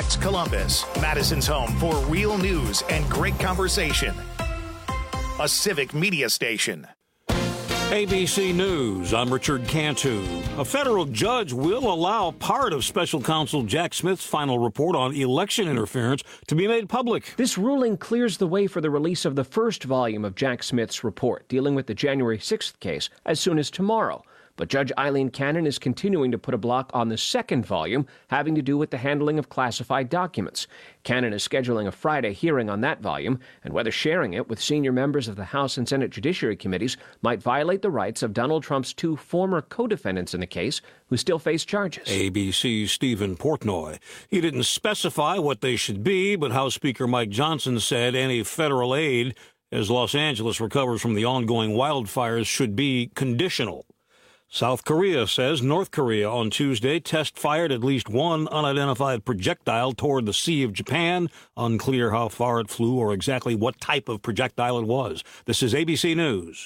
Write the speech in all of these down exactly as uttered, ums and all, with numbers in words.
X Columbus, Madison's home for real news and great conversation. A Civic Media station. A B C News, I'm Richard Cantu. A federal judge will allow part of special counsel Jack Smith's final report on election interference to be made public. This ruling clears the way for the release of the first volume of Jack Smith's report dealing with the January sixth case as soon as tomorrow. But Judge Eileen Cannon is continuing to put a block on the second volume having to do with the handling of classified documents. Cannon is scheduling a Friday hearing on that volume and whether sharing it with senior members of the House and Senate Judiciary Committees might violate the rights of Donald Trump's two former co-defendants in the case who still face charges. A B C's Stephen Portnoy. He didn't specify what they should be, but House Speaker Mike Johnson said any federal aid as Los Angeles recovers from the ongoing wildfires should be conditional. South Korea says North Korea on Tuesday test-fired at least one unidentified projectile toward the Sea of Japan. Unclear how far it flew or exactly what type of projectile it was. This is A B C News.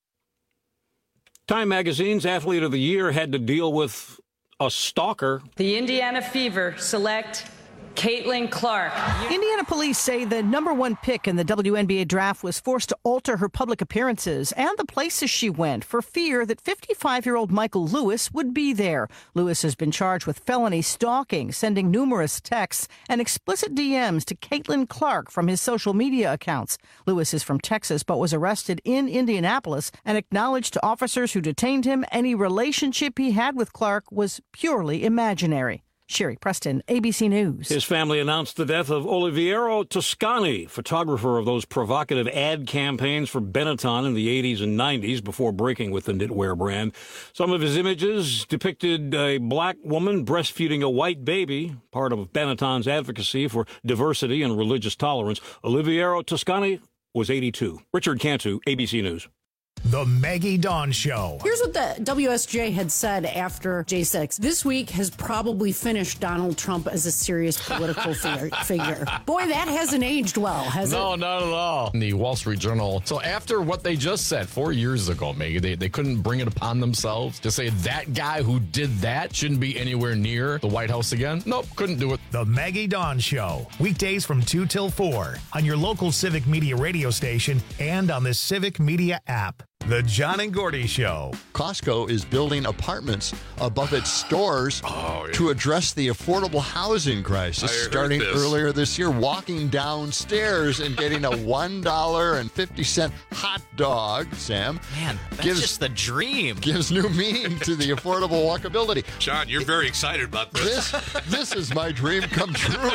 Time Magazine's Athlete of the Year had to deal with a stalker. The Indiana Fever select Caitlin Clark. Indiana police say the number one pick in the W N B A draft was forced to alter her public appearances and the places she went for fear that fifty-five-year-old Michael Lewis would be there. Lewis has been charged with felony stalking, sending numerous texts and explicit D Ms to Caitlin Clark from his social media accounts. Lewis is from Texas but was arrested in Indianapolis and acknowledged to officers who detained him any relationship he had with Clark was purely imaginary. Sherry Preston, A B C News. His family announced the death of Oliviero Toscani, photographer of those provocative ad campaigns for Benetton in the eighties and nineties before breaking with the knitwear brand. Some of his images depicted a black woman breastfeeding a white baby, part of Benetton's advocacy for diversity and religious tolerance. Oliviero Toscani was eighty-two. Richard Cantu, A B C News. The Maggie Dawn Show. Here's what the W S J had said after J six. This week has probably finished Donald Trump as a serious political figure. Boy, that hasn't aged well, has no, it? No, not at all. The Wall Street Journal. So after what they just said four years ago, Maggie, they, they couldn't bring it upon themselves to say that guy who did that shouldn't be anywhere near the White House again. Nope, couldn't do it. The Maggie Dawn Show. Weekdays from two till four on your local Civic Media radio station and on the Civic Media app. The John and Gordy Show. Costco is building apartments above its stores oh, yeah. to address the affordable housing crisis. Starting this. earlier this year, walking downstairs and getting a one dollar and fifty cent hot dog, Sam. Man, that's gives, just the dream. Gives new meaning to the affordable walkability. John, you're very excited about this. This, this is my dream come true.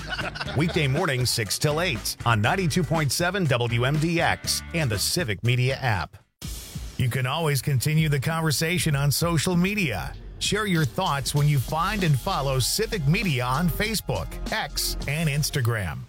Weekday mornings, six till eight on ninety-two point seven W M D X and the Civic Media app. You can always continue the conversation on social media. Share your thoughts when you find and follow Civic Media on Facebook, X, and Instagram.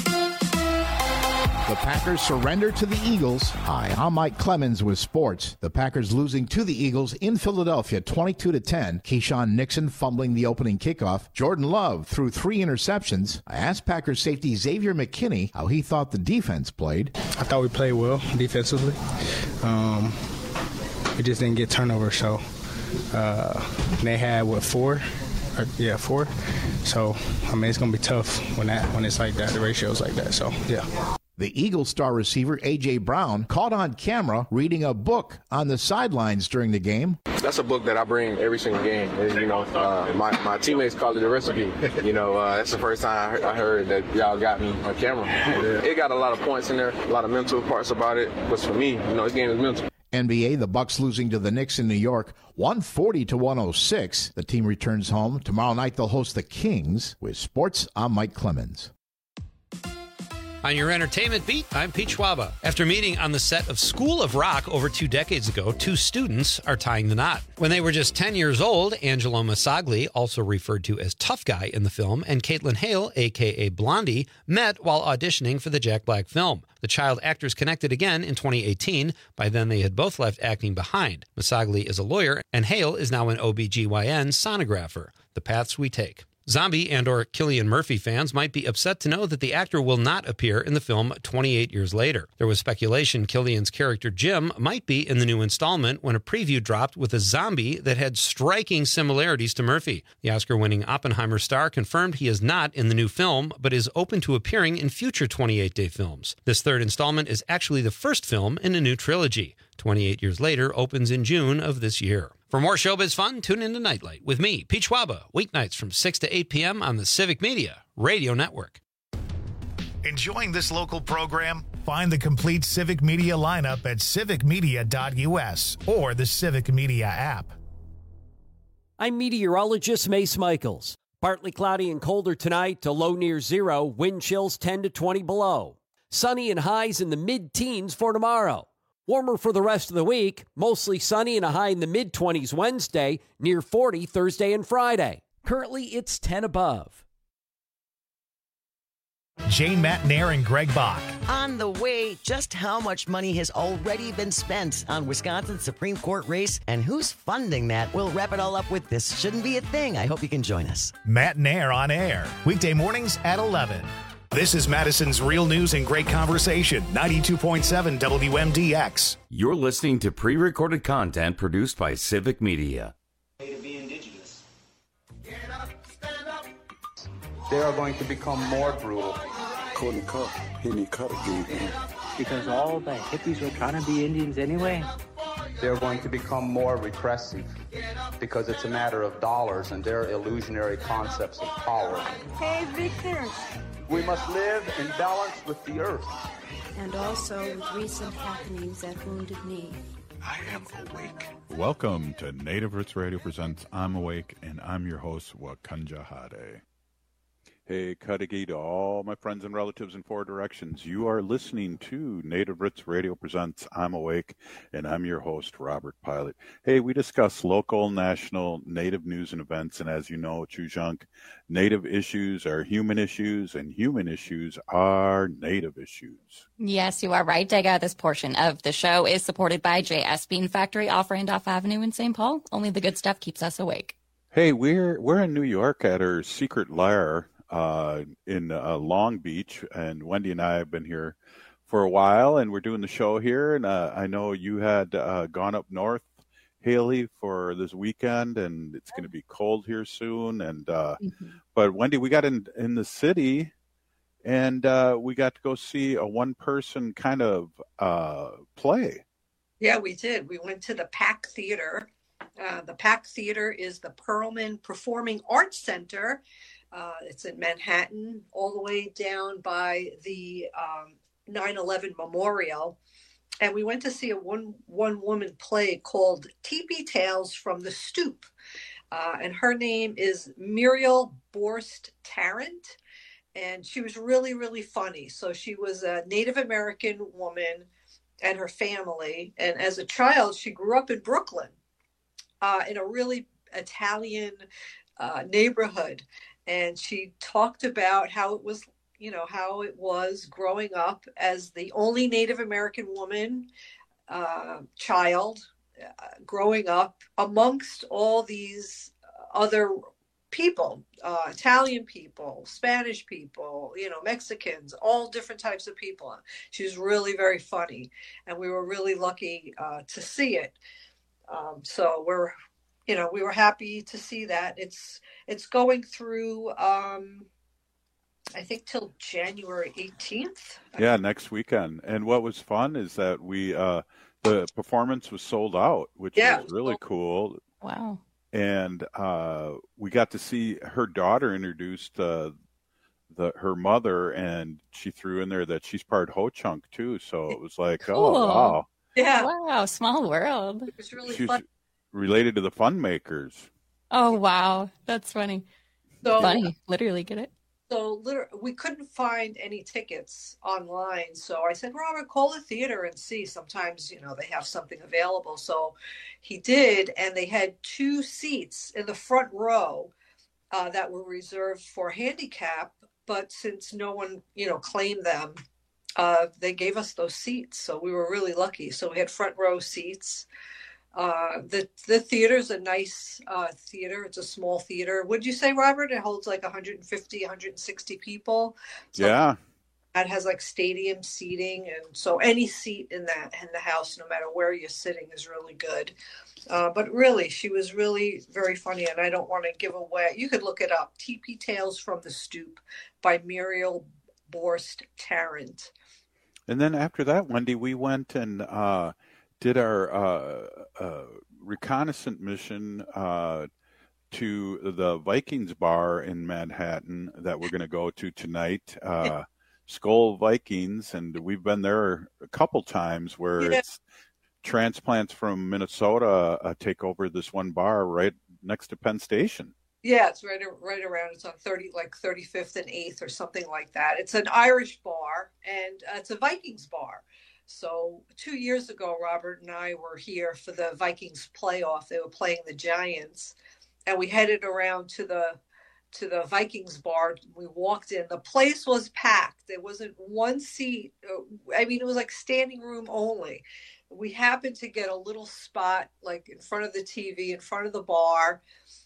The Packers surrender to the Eagles. Hi, I'm Mike Clemens with sports. The Packers losing to the Eagles in Philadelphia twenty-two to ten. Keyshawn Nixon fumbling the opening kickoff. Jordan Love threw three interceptions. I asked Packers safety Xavier McKinney how he thought the defense played. I thought we played well defensively. Um, we just didn't get turnovers, so uh, they had, what, four? Or, yeah, four. So, I mean, it's going to be tough when that when it's like that, the ratio's like that, so, yeah. The Eagles star receiver, A J. Brown, caught on camera reading a book on the sidelines during the game. That's a book that I bring every single game. And, you know, uh, my, my teammates call it a recipe. You know, uh, that's the first time I heard, I heard that y'all got me on camera. It got a lot of points in there, a lot of mental parts about it. But for me, you know, this game is mental. N B A, the Bucks losing to the Knicks in New York, one forty to one oh six. The team returns home. Tomorrow night they'll host the Kings. With sports, I'm Mike Clemens. On your entertainment beat, I'm Pete Schwaba. After meeting on the set of School of Rock over two decades ago, two students are tying the knot. When they were just ten years old, Angelo Masagli, also referred to as Tough Guy in the film, and Caitlin Hale, a k a. Blondie, met while auditioning for the Jack Black film. The child actors connected again in twenty eighteen. By then, they had both left acting behind. Masagli is a lawyer, and Hale is now an O B G Y N sonographer. The paths we take. Zombie and or Cillian Murphy fans might be upset to know that the actor will not appear in the film twenty-eight years later. There was speculation Cillian's character Jim might be in the new installment when a preview dropped with a zombie that had striking similarities to Murphy. The Oscar-winning Oppenheimer star confirmed he is not in the new film, but is open to appearing in future twenty-eight day films. This third installment is actually the first film in a new trilogy. twenty-eight years later opens in June of this year. For more showbiz fun, tune into Nightlight with me, Pete Schwaba, weeknights from six to eight p.m. on the Civic Media Radio Network. Enjoying this local program? Find the complete Civic Media lineup at civic media dot u s or the Civic Media app. I'm meteorologist Mace Michaels. Partly cloudy and colder tonight to low near zero, wind chills ten to twenty below. Sunny and highs in the mid-teens for tomorrow. Warmer for the rest of the week, mostly sunny and a high in the mid-twenties Wednesday, near forty Thursday and Friday. Currently, it's ten above. Jane Matnair and Greg Bach. On the way, just how much money has already been spent on Wisconsin's Supreme Court race and who's funding that? We'll wrap it all up with This Shouldn't Be a Thing. I hope you can join us. Matnair on air, weekday mornings at eleven. This is Madison's Real News and Great Conversation, ninety-two point seven W M D X. You're listening to pre-recorded content produced by Civic Media. To be indigenous. They are going to become more brutal. Couldn't cut. He need cut again. Because all the hippies were trying to be Indians anyway. They're going to become more repressive because it's a matter of dollars and their illusionary concepts of power. Hey, Victor. We must live in balance with the earth. And also with recent happenings at Wounded Knee. I am awake. Welcome to Native Roots Radio presents I'm Awake, and I'm your host, Wakanja Hade. Hey, Kadagi to all my friends and relatives in four directions. You are listening to Native Roots Radio presents I'm Awake, and I'm your host, Robert Pilot. Hey, we discuss local, national, Native news and events, and as you know, Chujunk, Native issues are human issues, and human issues are Native issues. Yes, you are right, Dega. This portion of the show is supported by J S Bean Factory off Randolph Avenue in Saint Paul. Only the good stuff keeps us awake. Hey, we're we're in New York at our secret lair uh, in uh, Long Beach, and Wendy and I have been here for a while, and we're doing the show here. And uh, I know you had uh, gone up north, Haley, for this weekend, and it's going to be cold here soon. And uh, mm-hmm. But Wendy, we got in in the city, and uh, we got to go see a one-person kind of uh, play. Yeah, we did. We went to the Pack Theater. Uh, the Pack Theater is the Perlman Performing Arts Center. Uh, it's in Manhattan, all the way down by the um, nine eleven Memorial. And we went to see a one, one woman play called Teepee Tales from the Stoop. Uh, and her name is Muriel Borst Tarrant. And she was really, really funny. So she was a Native American woman and her family. And as a child, she grew up in Brooklyn, uh, in a really Italian uh, neighborhood. And she talked about how it was, you know, how it was growing up as the only Native American woman, uh, child, uh, growing up amongst all these other people, uh, Italian people, Spanish people, you know, Mexicans, all different types of people. She was really very funny, and we were really lucky uh, to see it. Um, so we're, you know, we were happy to see that. It's it's going through, um, I think, till January eighteenth. Yeah, next weekend. And what was fun is that we uh, the performance was sold out, which yeah, was really cool. Wow. And uh, we got to see her daughter introduced uh, the her mother, and she threw in there that she's part Ho-Chunk too. So it was like, cool. oh wow, yeah, wow, small world. It was really she's fun. Related to the Fun Makers. Oh wow, that's funny. So, funny, literally get it. So literally, we couldn't find any tickets online. So I said, Robert, call the theater and see. Sometimes, you know, they have something available. So he did, and they had two seats in the front row uh, that were reserved for handicap. But since no one, you know, claimed them, uh, they gave us those seats. So we were really lucky. So we had front row seats. Uh, the the theater's a nice uh, theater. It's a small theater. Would you say, Robert? It holds like one hundred fifty, one hundred sixty people. So yeah. That has like stadium seating, and so any seat in that in the house, no matter where you're sitting, is really good. Uh, but really, she was really very funny, and I don't want to give away. You could look it up. T P Tales from the Stoop by Muriel Borst Tarrant. And then after that, Wendy, we went and uh, did our uh, uh, reconnaissance mission uh, to the Vikings bar in Manhattan that we're going to go to tonight. Uh, Skull Vikings, and we've been there a couple times where yeah. it's transplants from Minnesota uh, take over this one bar right next to Penn Station. Yeah, it's right right around. It's on thirty, like thirty-fifth and eighth or something like that. It's an Irish bar, and uh, it's a Vikings bar. So two years ago, Robert and I were here for the Vikings playoff. They were playing the Giants, and we headed around to the to the Vikings bar. We walked in. The place was packed. There wasn't one seat. I mean, it was like standing room only. We happened to get a little spot like in front of the T V, in front of the bar.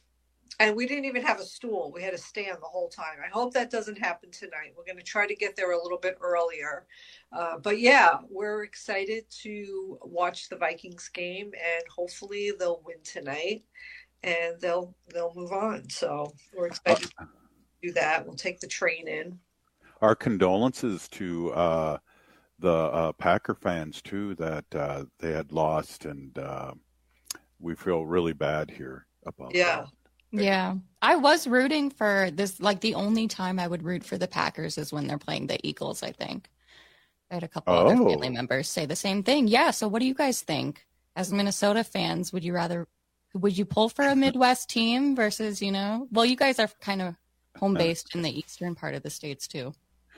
And we didn't even have a stool. We had to stand the whole time. I hope that doesn't happen tonight. We're going to try to get there a little bit earlier. Uh, but yeah, we're excited to watch the Vikings game, and hopefully they'll win tonight. And they'll they'll move on. So we're excited to do that. We'll take the train in. Our condolences to uh, the uh, Packer fans too that uh, they had lost, and uh, we feel really bad here about yeah. that. Yeah, I was rooting for this. Like the only time I would root for the Packers is when they're playing the Eagles. I think I had a couple oh. other family members say the same thing. Yeah. So what do you guys think as Minnesota fans? Would you rather? Would you pull for a Midwest team versus, you know, well, you guys are kind of home based in the eastern part of the States too.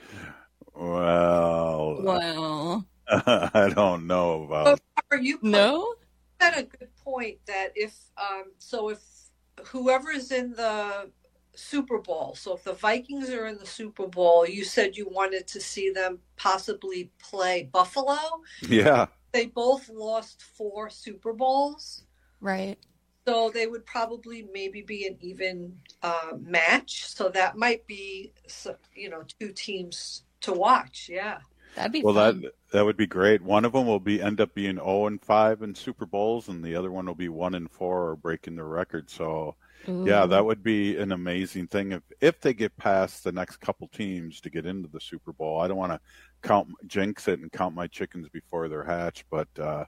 Well, well, I don't know about. Are you no? That's a good point. That if um, so, if whoever is in the Super Bowl, so if the Vikings are in the Super Bowl, you said you wanted to see them possibly play Buffalo. Yeah, they both lost four Super Bowls. Right. So they would probably maybe be an even uh, match. So that might be, you know, two teams to watch. Yeah, that'd be well. Fun. That that would be great. One of them will be end up being zero and five in Super Bowls, and the other one will be one and four or breaking the record. So, Ooh. yeah, that would be an amazing thing if if they get past the next couple teams to get into the Super Bowl. I don't want to count jinx it and count my chickens before they're hatched, but. Uh,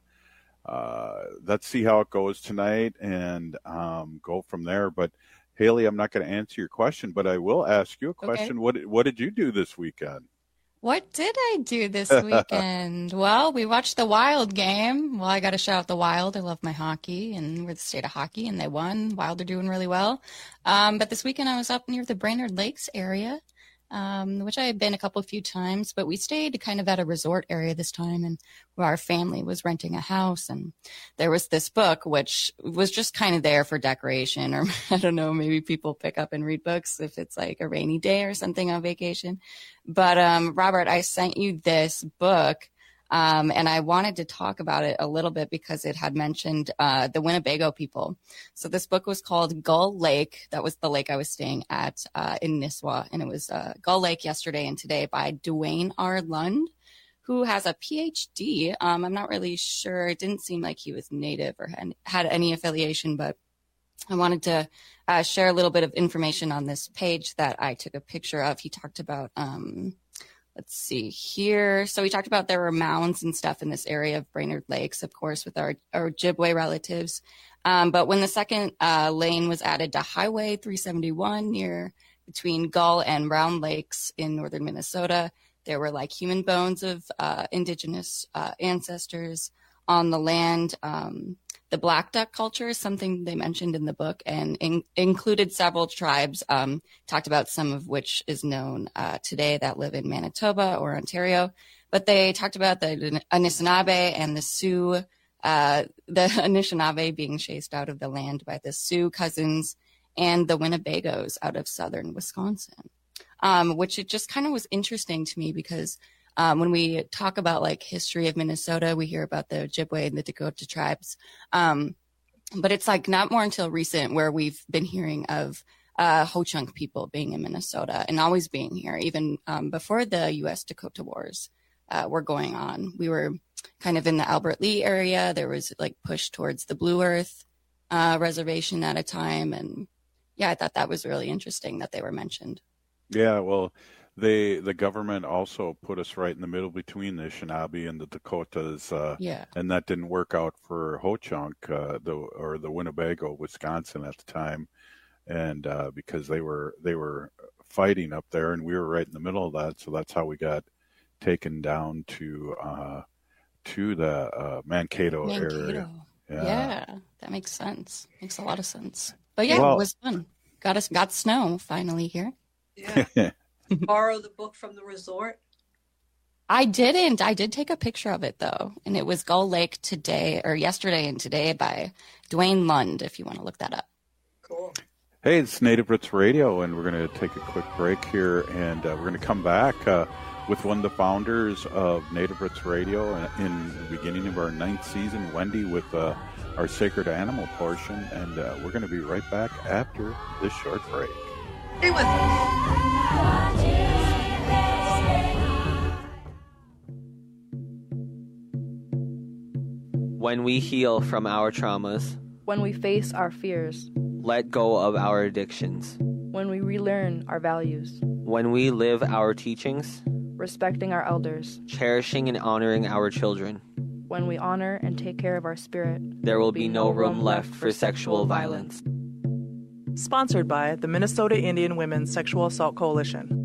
Uh, let's see how it goes tonight and um, go from there. But Haley, I'm not going to answer your question, but I will ask you a question. Okay. What What did you do this weekend? What did I do this weekend? Well, we watched the Wild game. Well, I got to shout out the Wild. I love my hockey, and we're the state of hockey, and they won. Wild are doing really well. Um, but this weekend I was up near the Brainerd Lakes area. Um, which I had been a couple of few times, but we stayed kind of at a resort area this time, and where our family was renting a house, and there was this book, which was just kind of there for decoration, or I don't know, maybe people pick up and read books if it's like a rainy day or something on vacation. But, um, Robert, I sent you this book. Um, and I wanted to talk about it a little bit because it had mentioned uh, the Winnebago people. So this book was called Gull Lake. That was the lake I was staying at uh, in Nisswa. And it was uh, Gull Lake Yesterday and Today by Duane R. Lund, who has a P H D. Um, I'm not really sure. It didn't seem like he was native or had, had any affiliation, but I wanted to uh, share a little bit of information on this page that I took a picture of. He talked about... Um, Let's see here. So we talked about there were mounds and stuff in this area of Brainerd Lakes, of course, with our, our Ojibwe relatives. Um, but when the second uh, lane was added to Highway three seventy-one near between Gull and Round Lakes in northern Minnesota, there were like human bones of uh, indigenous uh, ancestors on the land. Um, the Black Duck culture is something they mentioned in the book and in, included several tribes, um, talked about some of which is known uh, today that live in Manitoba or Ontario. But they talked about the Anishinaabe and the Sioux, uh, the Anishinaabe being chased out of the land by the Sioux cousins and the Winnebagos out of southern Wisconsin, um, which it just kind of was interesting to me because Um, when we talk about like history of Minnesota, we hear about the Ojibwe and the Dakota tribes. Um, but it's like not more until recent where we've been hearing of uh, Ho-Chunk people being in Minnesota and always being here, even um, before the U S Dakota Wars uh, were going on. We were kind of in the Albert Lea area. There was like push towards the Blue Earth uh, reservation at a time. And yeah, I thought that was really interesting that they were mentioned. Yeah, well, they the government also put us right in the middle between the Anishinaabe and the Dakotas. Uh, yeah. And that didn't work out for Ho-Chunk, uh, the, or the Winnebago, Wisconsin at the time. And uh, because they were they were fighting up there, and we were right in the middle of that, so that's how we got taken down to uh, to the uh, Mankato, Mankato area. Yeah. yeah, that makes sense. Makes a lot of sense. But yeah, well, it was fun. Got us got snow finally here. Yeah. Borrow the book from the resort. I didn't. I did take a picture of it though, and it was Gull Lake today or yesterday and today by Dwayne Lund. If you want to look that up. Cool. Hey, it's Native Roots Radio, and we're going to take a quick break here, and uh, we're going to come back uh, with one of the founders of Native Roots Radio in the beginning of our ninth season, Wendy, with uh, our Sacred Animal portion, and uh, we're going to be right back after this short break. Stay with us. When we heal from our traumas, when we face our fears, let go of our addictions, when we relearn our values, when we live our teachings, respecting our elders, cherishing and honoring our children, when we honor and take care of our spirit, there will be no room left for sexual violence. Sponsored by the Minnesota Indian Women's Sexual Assault Coalition.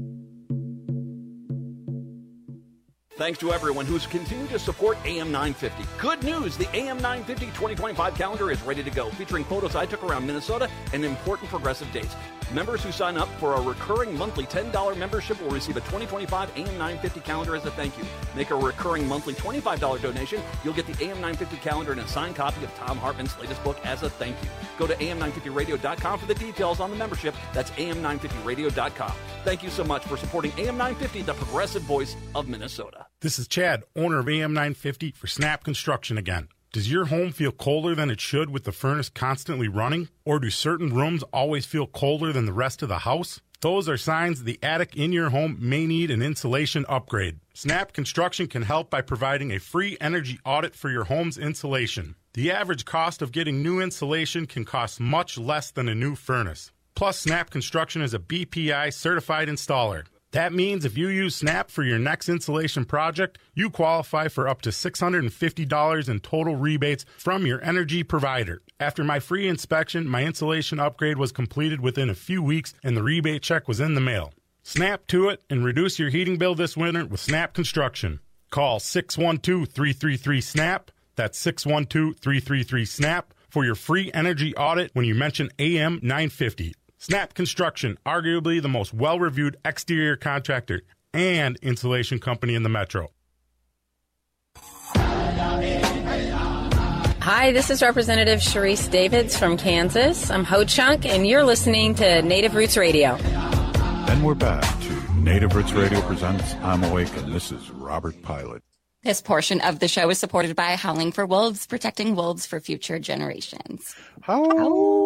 Thanks to everyone who's continued to support A M nine fifty. Good news, the A M nine fifty twenty twenty-five calendar is ready to go, featuring photos I took around Minnesota and important progressive dates. Members who sign up for a recurring monthly ten dollars membership will receive a twenty twenty-five A M nine fifty calendar as a thank you. Make a recurring monthly twenty-five dollars donation. You'll get the A M nine fifty calendar and a signed copy of Tom Hartman's latest book as a thank you. Go to A M nine fifty radio dot com for the details on the membership. That's A M nine fifty radio dot com. Thank you so much for supporting A M nine fifty, the progressive voice of Minnesota. This is Chad, owner of A M nine fifty for Snap Construction again. Does your home feel colder than it should with the furnace constantly running? Or do certain rooms always feel colder than the rest of the house? Those are signs the attic in your home may need an insulation upgrade. Snap Construction can help by providing a free energy audit for your home's insulation. The average cost of getting new insulation can cost much less than a new furnace. Plus, Snap Construction is a B P I certified installer. That means if you use Snap for your next insulation project, you qualify for up to six hundred fifty dollars in total rebates from your energy provider. After my free inspection, my insulation upgrade was completed within a few weeks and the rebate check was in the mail. Snap to it and reduce your heating bill this winter with Snap Construction. Call six one two, three three three, SNAP. That's six one two, three three three, SNAP for your free energy audit when you mention A M nine fifty. Snap Construction, arguably the most well-reviewed exterior contractor and insulation company in the metro. Hi, this is Representative Sharice Davids from Kansas. I'm Ho-Chunk, and you're listening to Native Roots Radio. And we're back to Native Roots Radio presents I'm Awake, and this is Robert Pilot. This portion of the show is supported by Howling for Wolves, protecting wolves for future generations. How?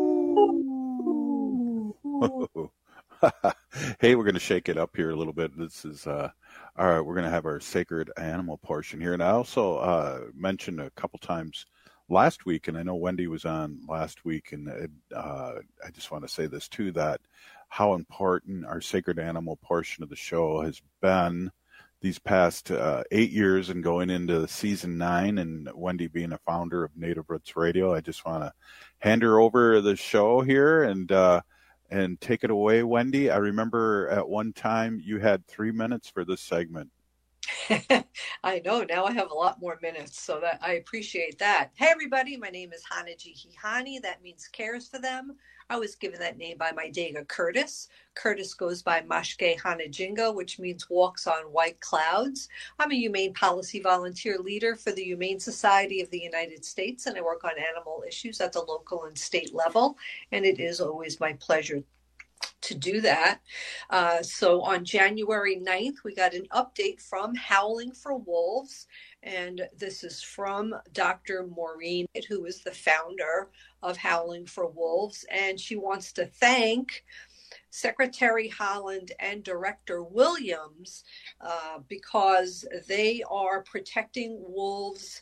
Hey, we're going to shake it up here a little bit. This is, uh, all right, we're going to have our sacred animal portion here. And I also uh, mentioned a couple times last week, and I know Wendy was on last week, and it, uh, I just want to say this too, that how important our sacred animal portion of the show has been these past uh, eight years and going into season nine, and Wendy being a founder of Native Roots Radio. I just want to hand her over the show here and, uh, and take it away, Wendy. I remember at one time you had three minutes for this segment. I know. Now I have a lot more minutes, so that I appreciate that. Hey, everybody. My name is Hanaji. That means cares for them. I was given that name by my Dega Curtis. Curtis goes by Mashke Hanajinga, which means walks on white clouds. I'm a humane policy volunteer leader for the Humane Society of the United States, and I work on animal issues at the local and state level. And it is always my pleasure to do that. Uh, so on January ninth, we got an update from Howling for Wolves. And this is from Doctor Maureen, who is the founder of Howling for Wolves. And she wants to thank Secretary Haaland and Director Williams uh, because they are protecting wolves.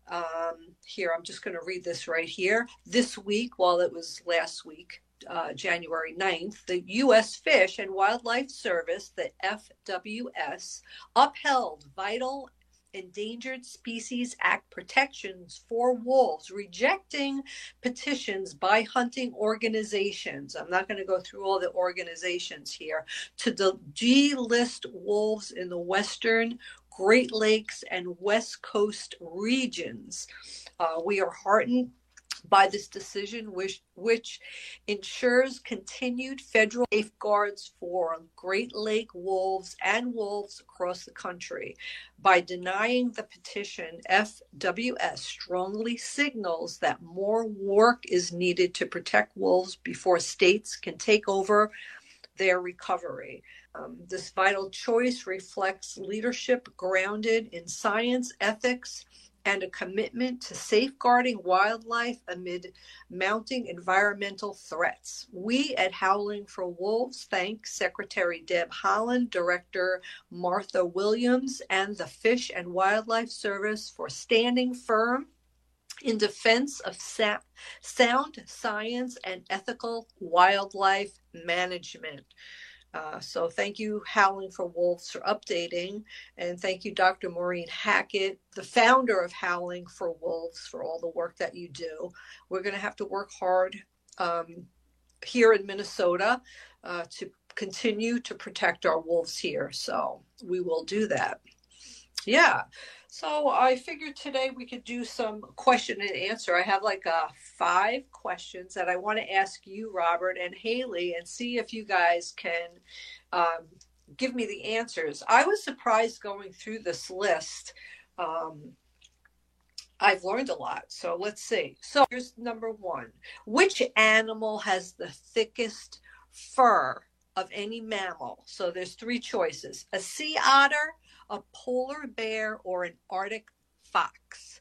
Um, here, I'm just going to read this right here. This week, while it was last week, uh, January ninth, the U S Fish and Wildlife Service, the F W S, upheld vital Endangered Species Act protections for wolves, rejecting petitions by hunting organizations. I'm not going to go through all the organizations here to delist wolves in the Western, Great Lakes, and West Coast regions. Uh, we are heartened by this decision, which, which ensures continued federal safeguards for Great Lake wolves and wolves across the country. By denying the petition, F W S strongly signals that more work is needed to protect wolves before states can take over their recovery. Um, this vital choice reflects leadership grounded in science, ethics, and a commitment to safeguarding wildlife amid mounting environmental threats. We at Howling for Wolves thank Secretary Deb Haaland, Director Martha Williams, and the Fish and Wildlife Service for standing firm in defense of sa- sound science and ethical wildlife management. Uh, so thank you, Howling for Wolves, for updating. And thank you, Doctor Maureen Hackett, the founder of Howling for Wolves, for all the work that you do. We're going to have to work hard um, here in Minnesota uh, to continue to protect our wolves here. So we will do that. Yeah. So I figured today we could do some question and answer. I have like uh, five questions that I want to ask you, Robert and Haley, and see if you guys can um, give me the answers. I was surprised going through this list. Um, I've learned a lot. So let's see. So here's number one. Which animal has the thickest fur of any mammal? So there's three choices: a sea otter, a polar bear, or an Arctic fox.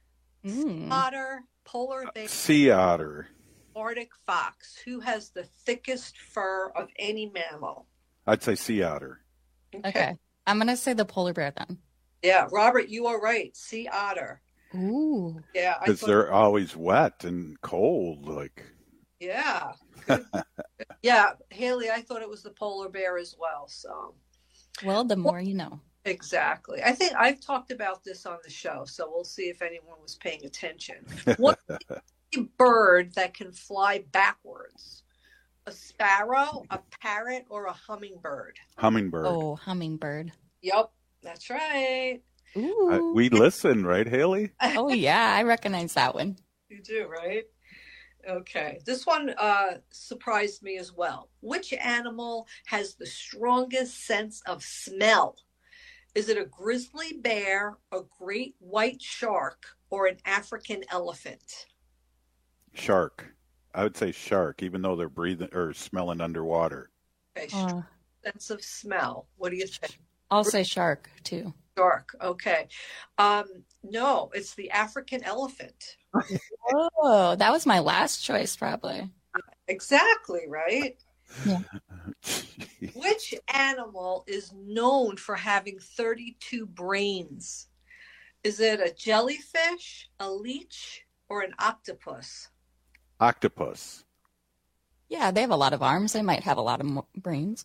Mm. Sea otter, polar bear, Sea otter. Arctic fox. Who has the thickest fur of any mammal? I'd say sea otter. Okay. Okay. I'm going to say the polar bear then. Yeah, Robert, you are right. Sea otter. Ooh. Yeah. I Because thought- they're always wet and cold. Like, Yeah. Good. Yeah, Haley, I thought it was the polar bear as well. So. Well, the more you know. Exactly. I think I've talked about this on the show, so we'll see if anyone was paying attention. What is a bird that can fly backwards? A sparrow, a parrot, or a hummingbird? hummingbird. Oh, hummingbird. Yep, that's right. Ooh. Uh, we listen, right, Haley? Oh, yeah. I recognize that one. You do, right? Okay. This one uh, surprised me as well. Which animal has the strongest sense of smell? Is it a grizzly bear, a great white shark, or an African elephant? Shark. I would say shark, even though they're breathing or smelling underwater. Okay, Uh, sense of smell. What do you think? I'll say shark, too. Shark. Okay. Um, no, it's the African elephant. Oh, that was my last choice, probably. Exactly, right? Yeah. Which animal is known for having thirty-two brains? Is it a jellyfish, a leech, or an octopus? Octopus. Yeah, they have a lot of arms. They might have a lot of mo- brains.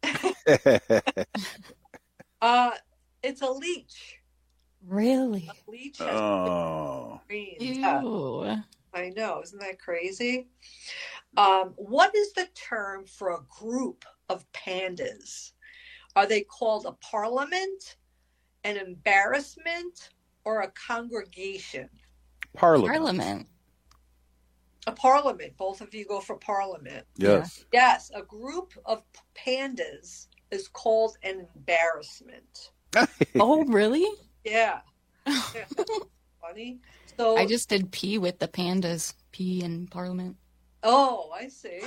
Uh, it's a leech. Really? A leech has Oh. brains. Ew. Yeah, I know. Isn't that crazy? Um, what is the term for a group of pandas? Are they called a parliament, an embarrassment, or a congregation? Parliament. Parliament. A parliament. Both of you go for parliament. Yes. Yes, a group of pandas is called an embarrassment. Oh, really? Yeah. Yeah. Funny. So I just did pee with the pandas. Pee in Parliament. Oh, I see.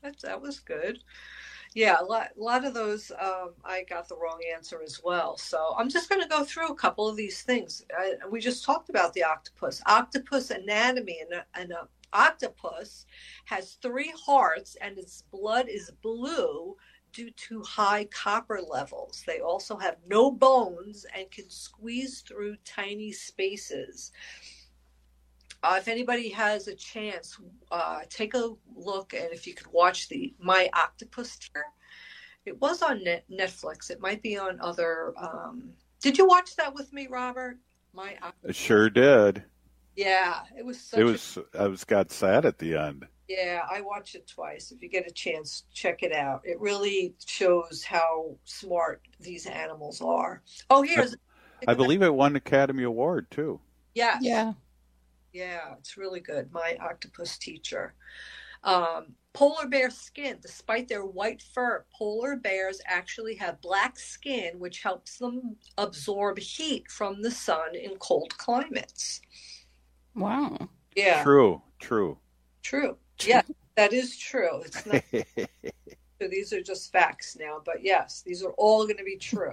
That, that was good. Yeah, a lot, a lot of those, um, I got the wrong answer as well. So I'm just going to go through a couple of these things. I, we just talked about the octopus. Octopus anatomy, and an octopus has three hearts, and its blood is blue due to high copper levels. They also have no bones and can squeeze through tiny spaces. Uh, if anybody has a chance, uh, take a look, and if you could watch the My Octopus Teacher. It was on net, Netflix. It might be on other. Um, did you watch that with me, Robert? My Octopus. I sure did. Yeah, it was. Such it was. A, I was got sad at the end. Yeah, I watched it twice. If you get a chance, check it out. It really shows how smart these animals are. Oh, here's. I, I believe it won Academy Award too. Yes. Yeah. Yeah, it's really good. My Octopus Teacher. Um, polar bear skin. Despite their white fur, polar bears actually have black skin, which helps them absorb heat from the sun in cold climates. Wow. Yeah. True. True. True. Yeah, that is true. It's not. So these are just facts now, but yes, these are all going to be true.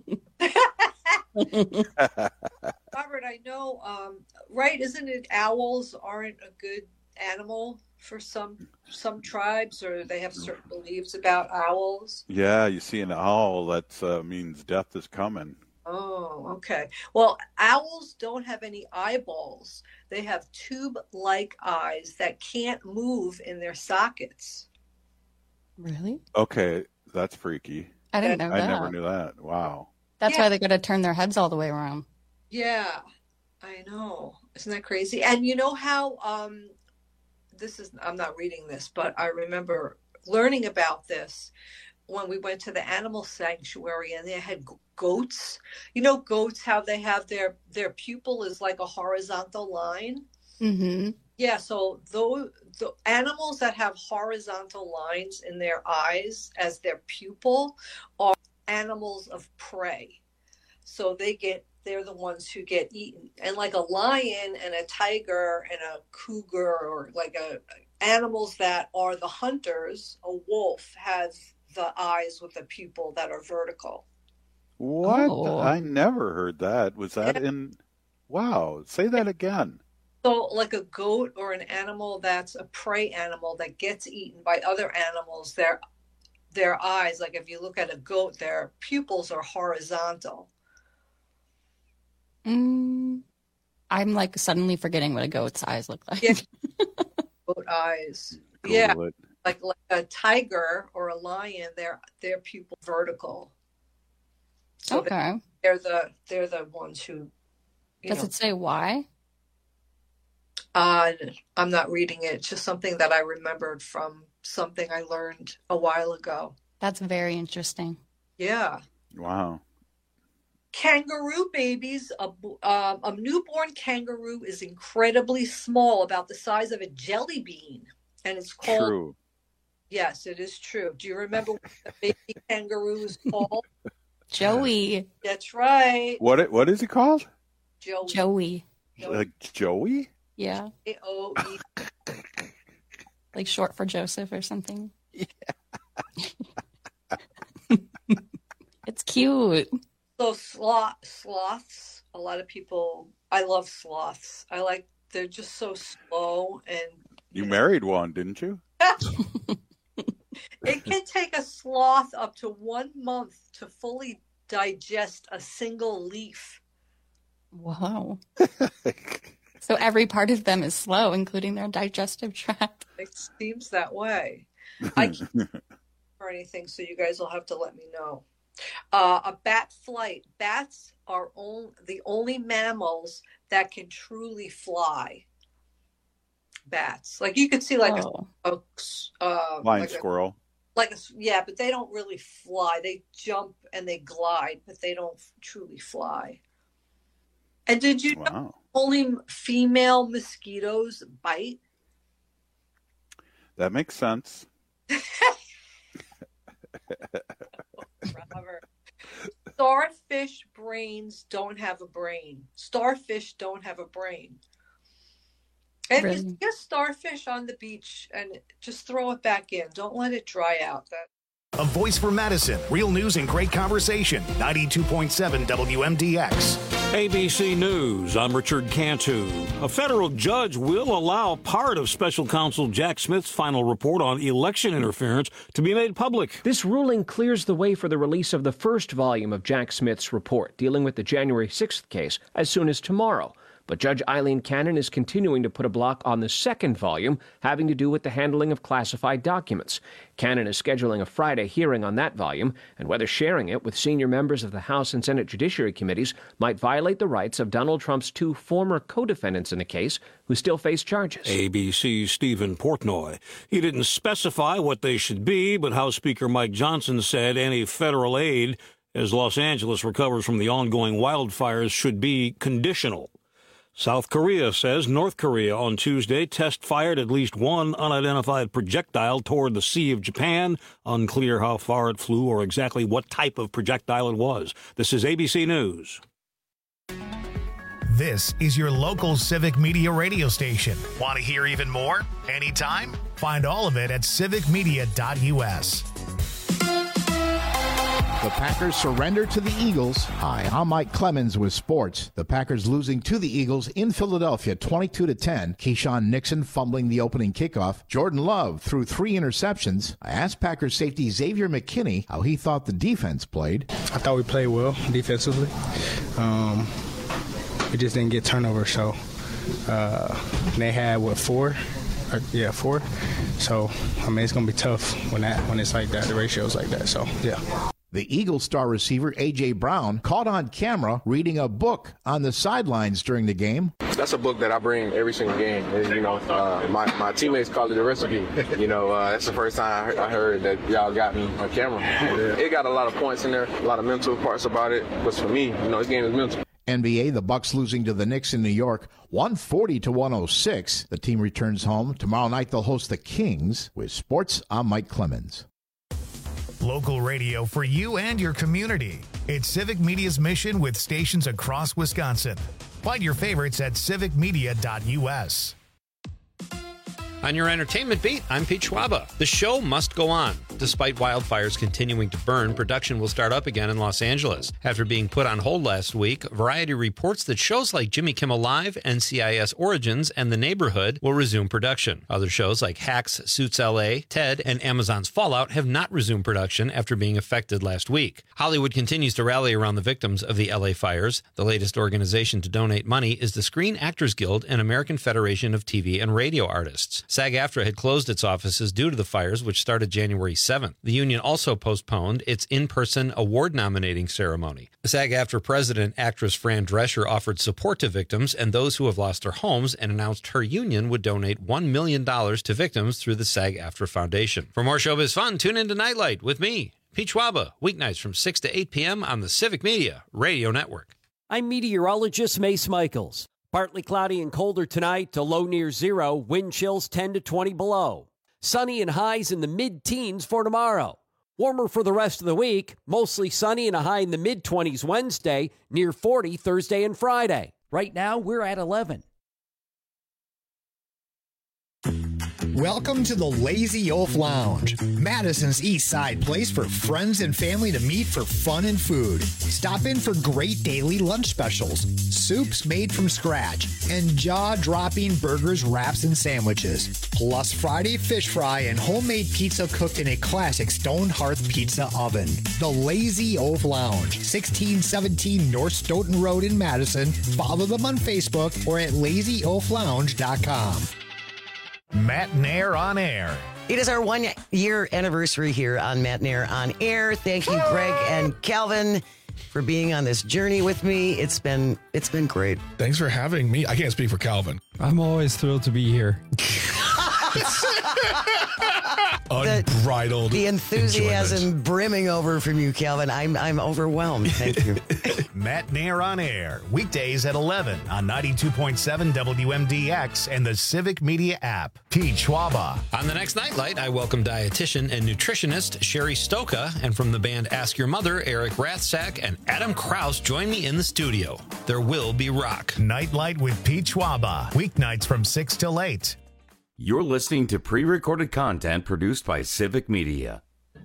Robert, I know, um, right? Isn't it owls aren't a good animal for some some tribes, or they have certain beliefs about owls? Yeah, you see an owl, that uh, means death is coming. Oh, okay. Well, owls don't have any eyeballs. They have tube-like eyes that can't move in their sockets. Really? Okay, that's freaky. I didn't know I that. never knew that. Wow. That's Yeah. why they got to turn their heads all the way around. Yeah, I know. Isn't that crazy? And you know how, um, this is, I'm not reading this, but I remember learning about this when we went to the animal sanctuary, and they had g- goats. You know, goats, how they have their, their pupil is like a horizontal line. Mm-hmm. Yeah, so those the animals that have horizontal lines in their eyes as their pupil are animals of prey. So they get they're the ones who get eaten. And like a lion and a tiger and a cougar, or like a animals that are the hunters, a wolf has the eyes with a pupil that are vertical. What? Oh. I never heard that. Was that in? Wow. Say that again. So like a goat or an animal that's a prey animal that gets eaten by other animals, their their eyes, like if you look at a goat, their pupils are horizontal. Mm, I'm like suddenly forgetting what a goat's eyes look like. Yeah. Goat eyes. Yeah. Google it. Like, like a tiger or a lion, their their pupil vertical. So Okay. they're the they're the ones who you Does know, it say why? Uh, I'm not reading it. It's just something that I remembered from something I learned a while ago. That's very interesting. Yeah. Wow. Kangaroo babies, a, um, a newborn kangaroo is incredibly small, about the size of a jelly bean. And it's called... True. Yes, it is true. Do you remember what the baby kangaroo is called? Joey. That's right. What? What is he called? Joey. Joey. Like Joey? Yeah. J O E. Like short for Joseph or something. Yeah. It's cute. So sloth, sloths, a lot of people, I love sloths. I like, they're just so slow, and You married one, didn't you? it can take a sloth up to one month to fully digest a single leaf. Wow. So every part of them is slow, including their digestive tract. It seems that way. I can't or anything, so you guys will have to let me know. Uh, a bat flight. Bats are on, the only mammals that can truly fly. Bats, like you could see, like Oh. a, a uh, Blind like a- squirrel. like a, yeah, but they don't really fly. They jump and they glide, but they don't truly fly. And did you know Wow. only female mosquitoes bite? That makes sense. Robert. Starfish brains don't have a brain. Starfish don't have a brain. And Really? you see a starfish on the beach and just throw it back in. Don't let it dry out. That A voice for Madison. Real news and great conversation. ninety-two point seven W M D X. A B C News, I'm Richard Cantu. A federal judge will allow part of special counsel Jack Smith's final report on election interference to be made public. This ruling clears the way for the release of the first volume of Jack Smith's report dealing with the January sixth case as soon as tomorrow. But Judge Eileen Cannon is continuing to put a block on the second volume having to do with the handling of classified documents. Cannon is scheduling a Friday hearing on that volume and whether sharing it with senior members of the House and Senate Judiciary Committees might violate the rights of Donald Trump's two former co-defendants in the case who still face charges. A B C's Stephen Portnoy. He didn't specify what they should be, but House Speaker Mike Johnson said any federal aid as Los Angeles recovers from the ongoing wildfires should be conditional. South Korea says North Korea on Tuesday test-fired at least one unidentified projectile toward the Sea of Japan. Unclear how far it flew or exactly what type of projectile it was. This is A B C News. This is your local Civic Media radio station. Want to hear even more? Anytime? Find all of it at civic media dot U S. The Packers surrender to the Eagles. Hi, I'm Mike Clemens with sports. The Packers losing to the Eagles in Philadelphia twenty-two to ten. Keyshawn Nixon fumbling the opening kickoff. Jordan Love threw three interceptions. I asked Packers safety Xavier McKinney how he thought the defense played. I thought we played well defensively. Um, we just didn't get turnovers, so uh, they had, what, four? Or, yeah, four. So, I mean, it's going to be tough when that when it's like that, the ratio's like that, so, yeah. The Eagles star receiver A J. Brown caught on camera reading a book on the sidelines during the game. That's a book that I bring every single game. And, you know, uh, my, my teammates call it the recipe. You know, uh, that's the first time I heard, I heard that y'all got me on camera. It got a lot of points in there, a lot of mental parts about it. But for me, you know, this game is mental. N B A, the Bucks losing to the Knicks in New York, one forty to one oh six. The team returns home. Tomorrow night they'll host the Kings. With sports, I'm Mike Clemens. Local radio for you and your community. It's Civic Media's mission with stations across Wisconsin. Find your favorites at civic media dot U S. On your entertainment beat, I'm Pete Schwaba. The show must go on. Despite wildfires continuing to burn, production will start up again in Los Angeles. After being put on hold last week, Variety reports that shows like Jimmy Kimmel Live, N C I S Origins, and The Neighborhood will resume production. Other shows like Hacks, Suits L A, Ted, and Amazon's Fallout have not resumed production after being affected last week. Hollywood continues to rally around the victims of the L A fires. The latest organization to donate money is the Screen Actors Guild and American Federation of T V and Radio Artists. SAG-AFTRA had closed its offices due to the fires, which started January seventh. The union also postponed its in-person award-nominating ceremony. The SAG-AFTRA president, actress Fran Drescher, offered support to victims and those who have lost their homes and announced her union would donate one million dollars to victims through the SAG-AFTRA Foundation. For more showbiz fun, tune in to Nightlight with me, Pete Schwaba, weeknights from six to eight p.m. on the Civic Media Radio Network. I'm meteorologist Mace Michaels. Partly cloudy and colder tonight to low near zero, wind chills ten to twenty below. Sunny and highs in the mid-teens for tomorrow. Warmer for the rest of the week, mostly sunny and a high in the mid-twenties Wednesday, near forty Thursday and Friday. Right now, we're at eleven. Welcome to the Lazy Oaf Lounge, Madison's East Side place for friends and family to meet for fun and food. Stop in for great daily lunch specials, soups made from scratch, and jaw-dropping burgers, wraps, and sandwiches. Plus Friday fish fry and homemade pizza cooked in a classic stone hearth pizza oven. The Lazy Oaf Lounge, sixteen seventeen North Stoughton Road in Madison. Follow them on Facebook or at lazy oaf lounge dot com. Matt Nair on Air. It is our one-year anniversary here on Matt Nair on Air. Thank you, Greg and Calvin, for being on this journey with me. It's been it's been great. Thanks for having me. I can't speak for Calvin. I'm always thrilled to be here. Unbridled. The, the enthusiasm enjoyment. brimming over from you, Calvin. I'm I'm overwhelmed. Thank you. Matt Nair on Air, weekdays at eleven on ninety-two point seven W M D X and the Civic Media app. Pete Schwaba. On the next Nightlight, I welcome dietitian and nutritionist Sherry Stoka, and from the band Ask Your Mother, Eric Rathsack and Adam Krause join me in the studio. there will be rock. Nightlight with Pete Schwaba. Weeknights from six till eight. You're listening to pre-recorded content produced by Civic Media.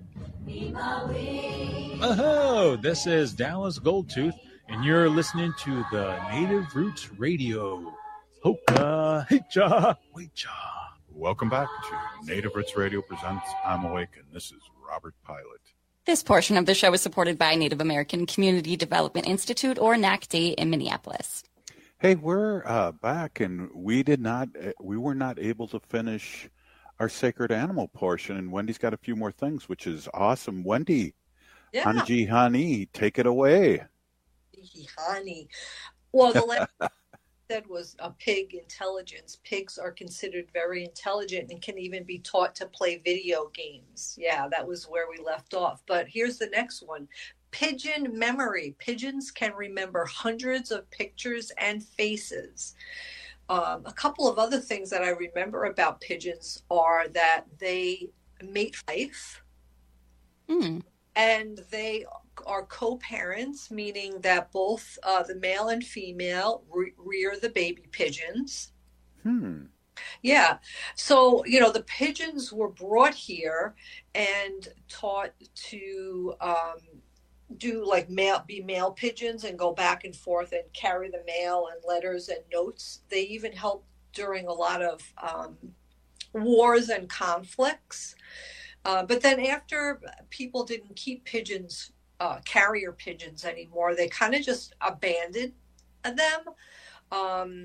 Oh, this is Dallas Goldtooth, and you're listening to the Native Roots Radio. Hoka, hicha, wecha. Welcome back to Native Roots Radio presents I'm Awake, and this is Robert Pilot. This portion of the show is supported by Native American Community Development Institute, or N A C D, in Minneapolis. Hey, we're uh, back, and we did not, we were not able to finish our sacred animal portion, and Wendy's got a few more things, which is awesome. Wendy, Yeah. Hanji Hani, take it away. Hani. Well, the last said was a pig intelligence. Pigs are considered very intelligent and can even be taught to play video games. Yeah, that was where we left off. But here's the next one. Pigeon memory. Pigeons can remember hundreds of pictures and faces. Um, a couple of other things that I remember about pigeons are that they mate for life. Mm. And they are co-parents, meaning that both uh, the male and female re- rear the baby pigeons. Hmm. Yeah. So, you know, the pigeons were brought here and taught to um, do like mail, be male pigeons and go back and forth and carry the mail and letters and notes. They even helped during a lot of um, wars and conflicts. Uh, but then after people didn't keep pigeons, uh, carrier pigeons anymore, they kind of just abandoned them. Um,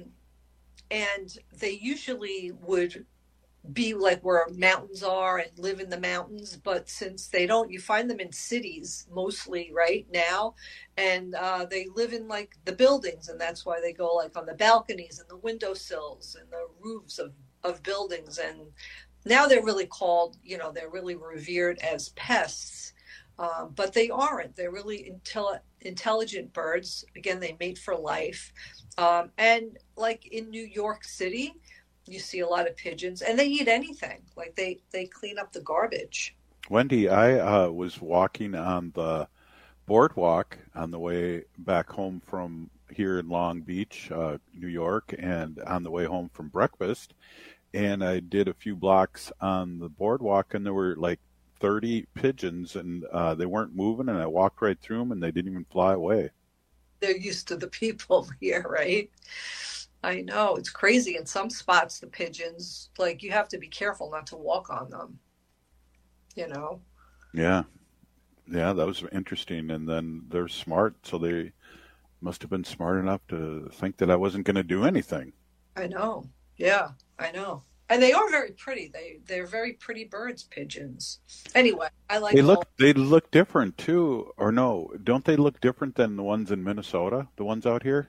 and they usually would be like where mountains are and live in the mountains. But since they don't, you find them in cities mostly right now. And uh, they live in like the buildings. And that's why they go like on the balconies and the windowsills and the roofs of, of buildings. And now they're really called, you know, they're really revered as pests, um, but they aren't. They're really intel- intelligent birds. Again, they mate for life. Um, and like in New York City, you see a lot of pigeons, and they eat anything. Like they, they clean up the garbage. Wendy, I uh, was walking on the boardwalk on the way back home from here in Long Beach, uh, New York, and on the way home from breakfast. And I did a few blocks on the boardwalk, and there were like thirty pigeons, and uh, they weren't moving, and I walked right through them, and they didn't even fly away. They're used to the people here, right? I know. It's crazy. In some spots, the pigeons, like, you have to be careful not to walk on them, you know? Yeah. Yeah, that was interesting. And then they're smart, so they must have been smart enough to think that I wasn't going to do anything. I know. Yeah, I know. And they are very pretty. They they're very pretty birds, pigeons. Anyway, I like They all- look they look different too, or no? Don't they look different than the ones in Minnesota? The ones out here?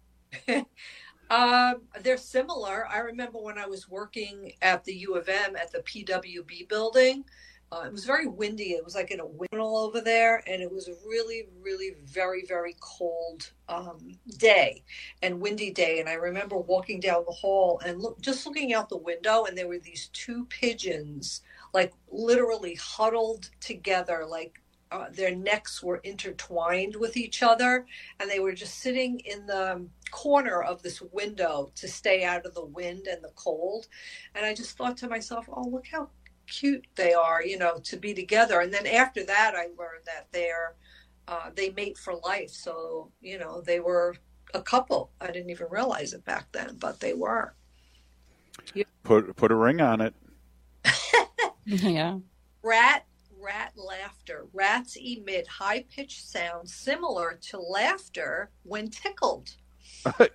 um, they're similar. I remember when I was working at the U of M at the P W B building. Uh, it was very windy. It was like in a windmill over there, and it was a really, really very, very cold um, day and windy day. And I remember walking down the hall and look, just looking out the window, and there were these two pigeons, like literally huddled together, like uh, their necks were intertwined with each other, and they were just sitting in the corner of this window to stay out of the wind and the cold. And I just thought to myself, oh, look how cute they are, you know, to be together. And then after that, I learned that they're uh, they mate for life. So, you know, they were a couple. I didn't even realize it back then, but they were. Put put a ring on it. Yeah. Rat rat laughter. Rats emit high-pitched sounds similar to laughter when tickled. uh,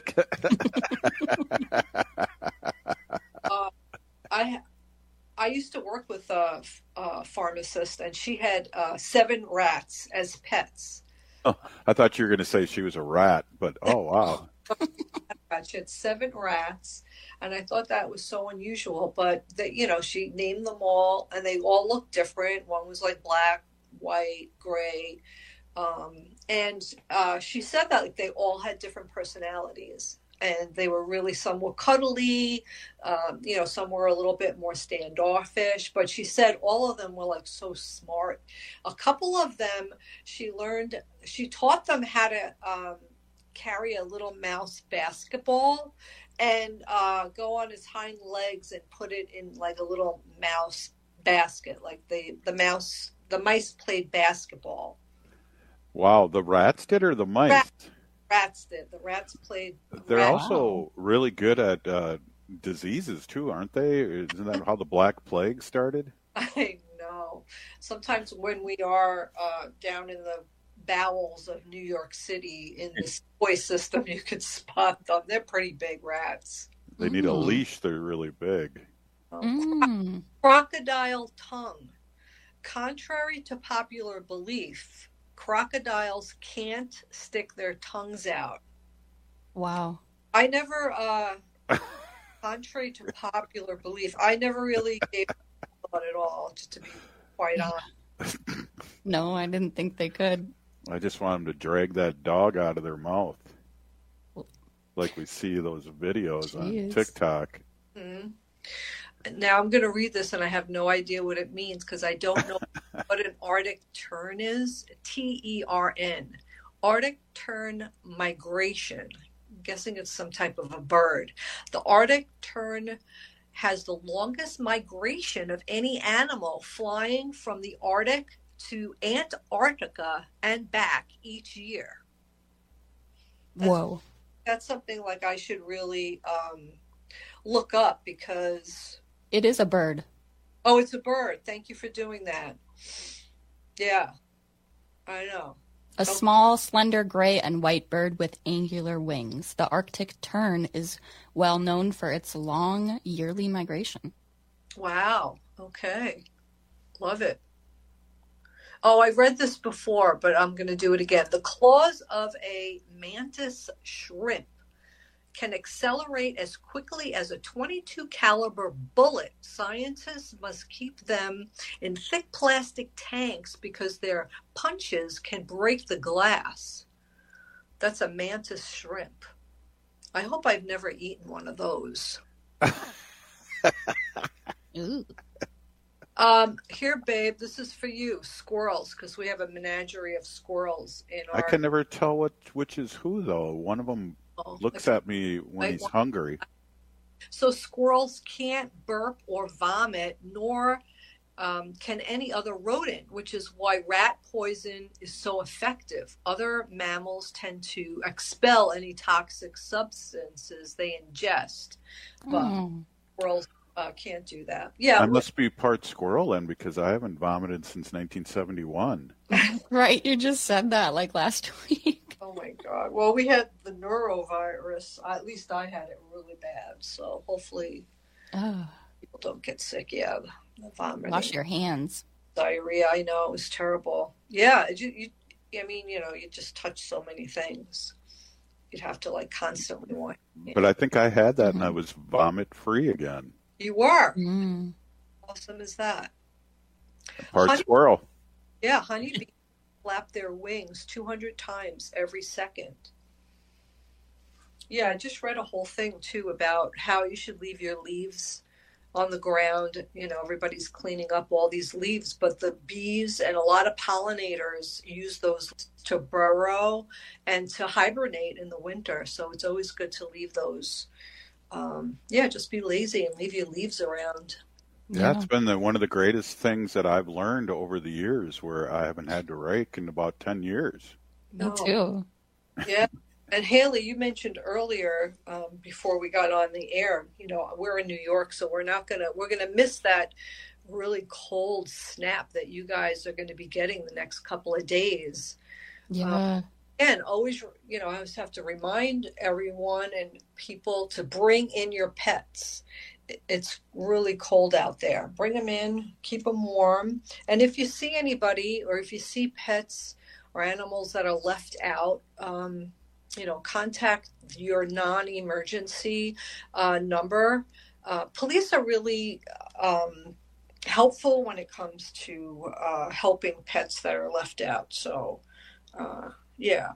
I I used to work with a, a pharmacist, and she had uh, seven rats as pets. Oh, I thought you were going to say she was a rat, but oh wow. She had seven rats, and I thought that was so unusual. But that, you know, she named them all, and they all looked different. One was like black, white, gray, um, and uh, she said that like they all had different personalities. And they were really, some were cuddly, um, you know, some were a little bit more standoffish. But she said all of them were like so smart. A couple of them, she learned, she taught them how to um, carry a little mouse basketball and uh, go on his hind legs and put it in like a little mouse basket, like the the mouse the mice played basketball. Wow, the rats did or the mice? Rats, rats did. The rats played. They're rat. also really good at uh, diseases too, aren't they? Isn't that how the Black Plague started? I know. Sometimes when we are uh, down in the bowels of New York City in the subway system, you can spot them. They're pretty big rats. They need a leash. They're really big. Mm. Crocodile tongue. Contrary to popular belief, crocodiles can't stick their tongues out. Wow. I never, uh, contrary to popular belief, I never really gave a thought at all, just to be quite honest. No, I didn't think they could. I just want them to drag that dog out of their mouth. Like we see those videos Jeez. on TikTok. Mm-hmm. Now I'm going to read this, and I have no idea what it means because I don't know what an Arctic tern is. T E R N. Arctic tern migration. I'm guessing it's some type of a bird. The Arctic tern has the longest migration of any animal, flying from the Arctic to Antarctica and back each year. That's, Whoa. That's something like I should really um, look up because... It is a bird. Oh, it's a bird. Thank you for doing that. Yeah, I know. A oh. small, slender gray and white bird with angular wings. The Arctic tern is well known for its long yearly migration. Wow. Okay. Love it. Oh, I've read this before, but I'm going to do it again. The claws of a mantis shrimp can accelerate as quickly as a twenty-two caliber bullet. Scientists must keep them in thick plastic tanks because their punches can break the glass. That's a mantis shrimp. I hope I've never eaten one of those. Ooh. Um, here, babe, this is for you. Squirrels, because we have a menagerie of squirrels in our... I can never tell what which is who, though. One of them Oh, looks okay. at me when I he's want- hungry. So squirrels can't burp or vomit, nor um, can any other rodent, which is why rat poison is so effective. Other mammals tend to expel any toxic substances they ingest, but Oh. squirrels uh, can't do that. Yeah, I must be part squirrel then, because I haven't vomited since nineteen seventy-one. Right, you just said that like last week. Oh my God. Well, we had the neurovirus. At least I had it really bad. So hopefully Oh. people don't get sick. Yeah, the vomiting. Wash your hands. Diarrhea. I know, it was terrible. Yeah, you, you, I mean, you know, you just touch so many things. You'd have to like constantly wash. But I think I had that, and I was vomit free again. You were. Mm. Awesome is that? Part Honey- squirrel. Yeah, honeybees flap their wings two hundred times every second. Yeah, I just read a whole thing too about how you should leave your leaves on the ground. You know, everybody's cleaning up all these leaves, but the bees and a lot of pollinators use those to burrow and to hibernate in the winter. So it's always good to leave those. Um, yeah, just be lazy and leave your leaves around. Yeah, it's been the, one of the greatest things that I've learned over the years, where I haven't had to rake in about ten years. Me too. Yeah. And Haley, you mentioned earlier, um, before we got on the air, you know, we're in New York, so we're not going to, we're going to miss that really cold snap that you guys are going to be getting the next couple of days. Yeah. Um, and always, you know, I always have to remind everyone and people to bring in your pets. It's really cold out there. Bring them in, keep them warm. And if you see anybody, or if you see pets or animals that are left out, um, you know, contact your non-emergency uh, number. Uh, police are really um, helpful when it comes to uh, helping pets that are left out. So, uh, yeah.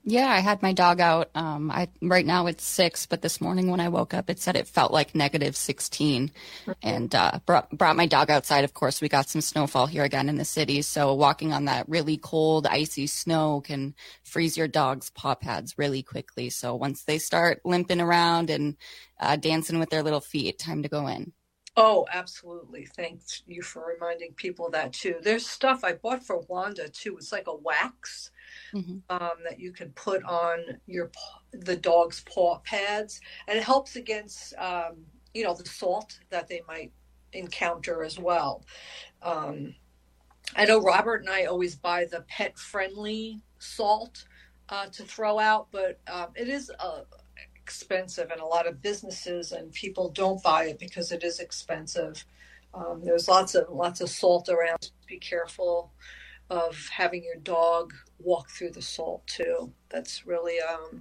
Yeah, I had my dog out. Um, I right now it's six, but this morning when I woke up, it said it felt like negative sixteen, and uh, brought brought my dog outside. Of course, we got some snowfall here again in the city, so walking on that really cold, icy snow can freeze your dog's paw pads really quickly. So once they start limping around and uh, dancing with their little feet, time to go in. Oh, absolutely. Thanks you for reminding people of that too. There's stuff I bought for Wanda too. It's like a wax. Mm-hmm. um, that you can put on your the dog's paw pads, and it helps against um, you know the salt that they might encounter as well. Um, I know Robert and I always buy the pet friendly salt uh, to throw out, but um, it is uh, expensive, and a lot of businesses and people don't buy it because it is expensive. Um, there's lots of lots of salt around. Be careful of having your dog walk through the salt too. That's really um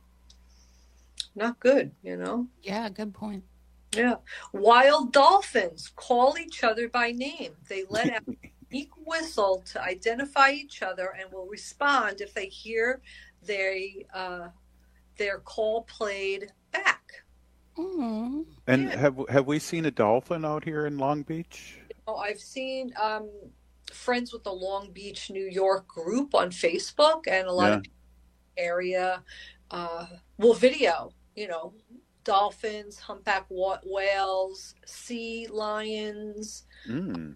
not good, you know? Yeah, good point. Yeah. Wild dolphins call each other by name. They let out a unique whistle to identify each other and will respond if they hear they uh their call played back. Mm-hmm. And yeah. have have we seen a dolphin out here in Long Beach? Oh, I've seen um friends with the Long Beach, New York group on Facebook, and a lot yeah. of area uh, will video, you know, dolphins, humpback whales, sea lions. Mm.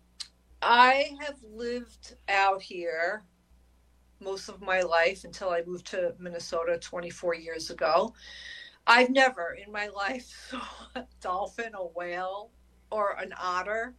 I have lived out here most of my life until I moved to Minnesota twenty-four years ago. I've never in my life saw a dolphin, a whale, or an otter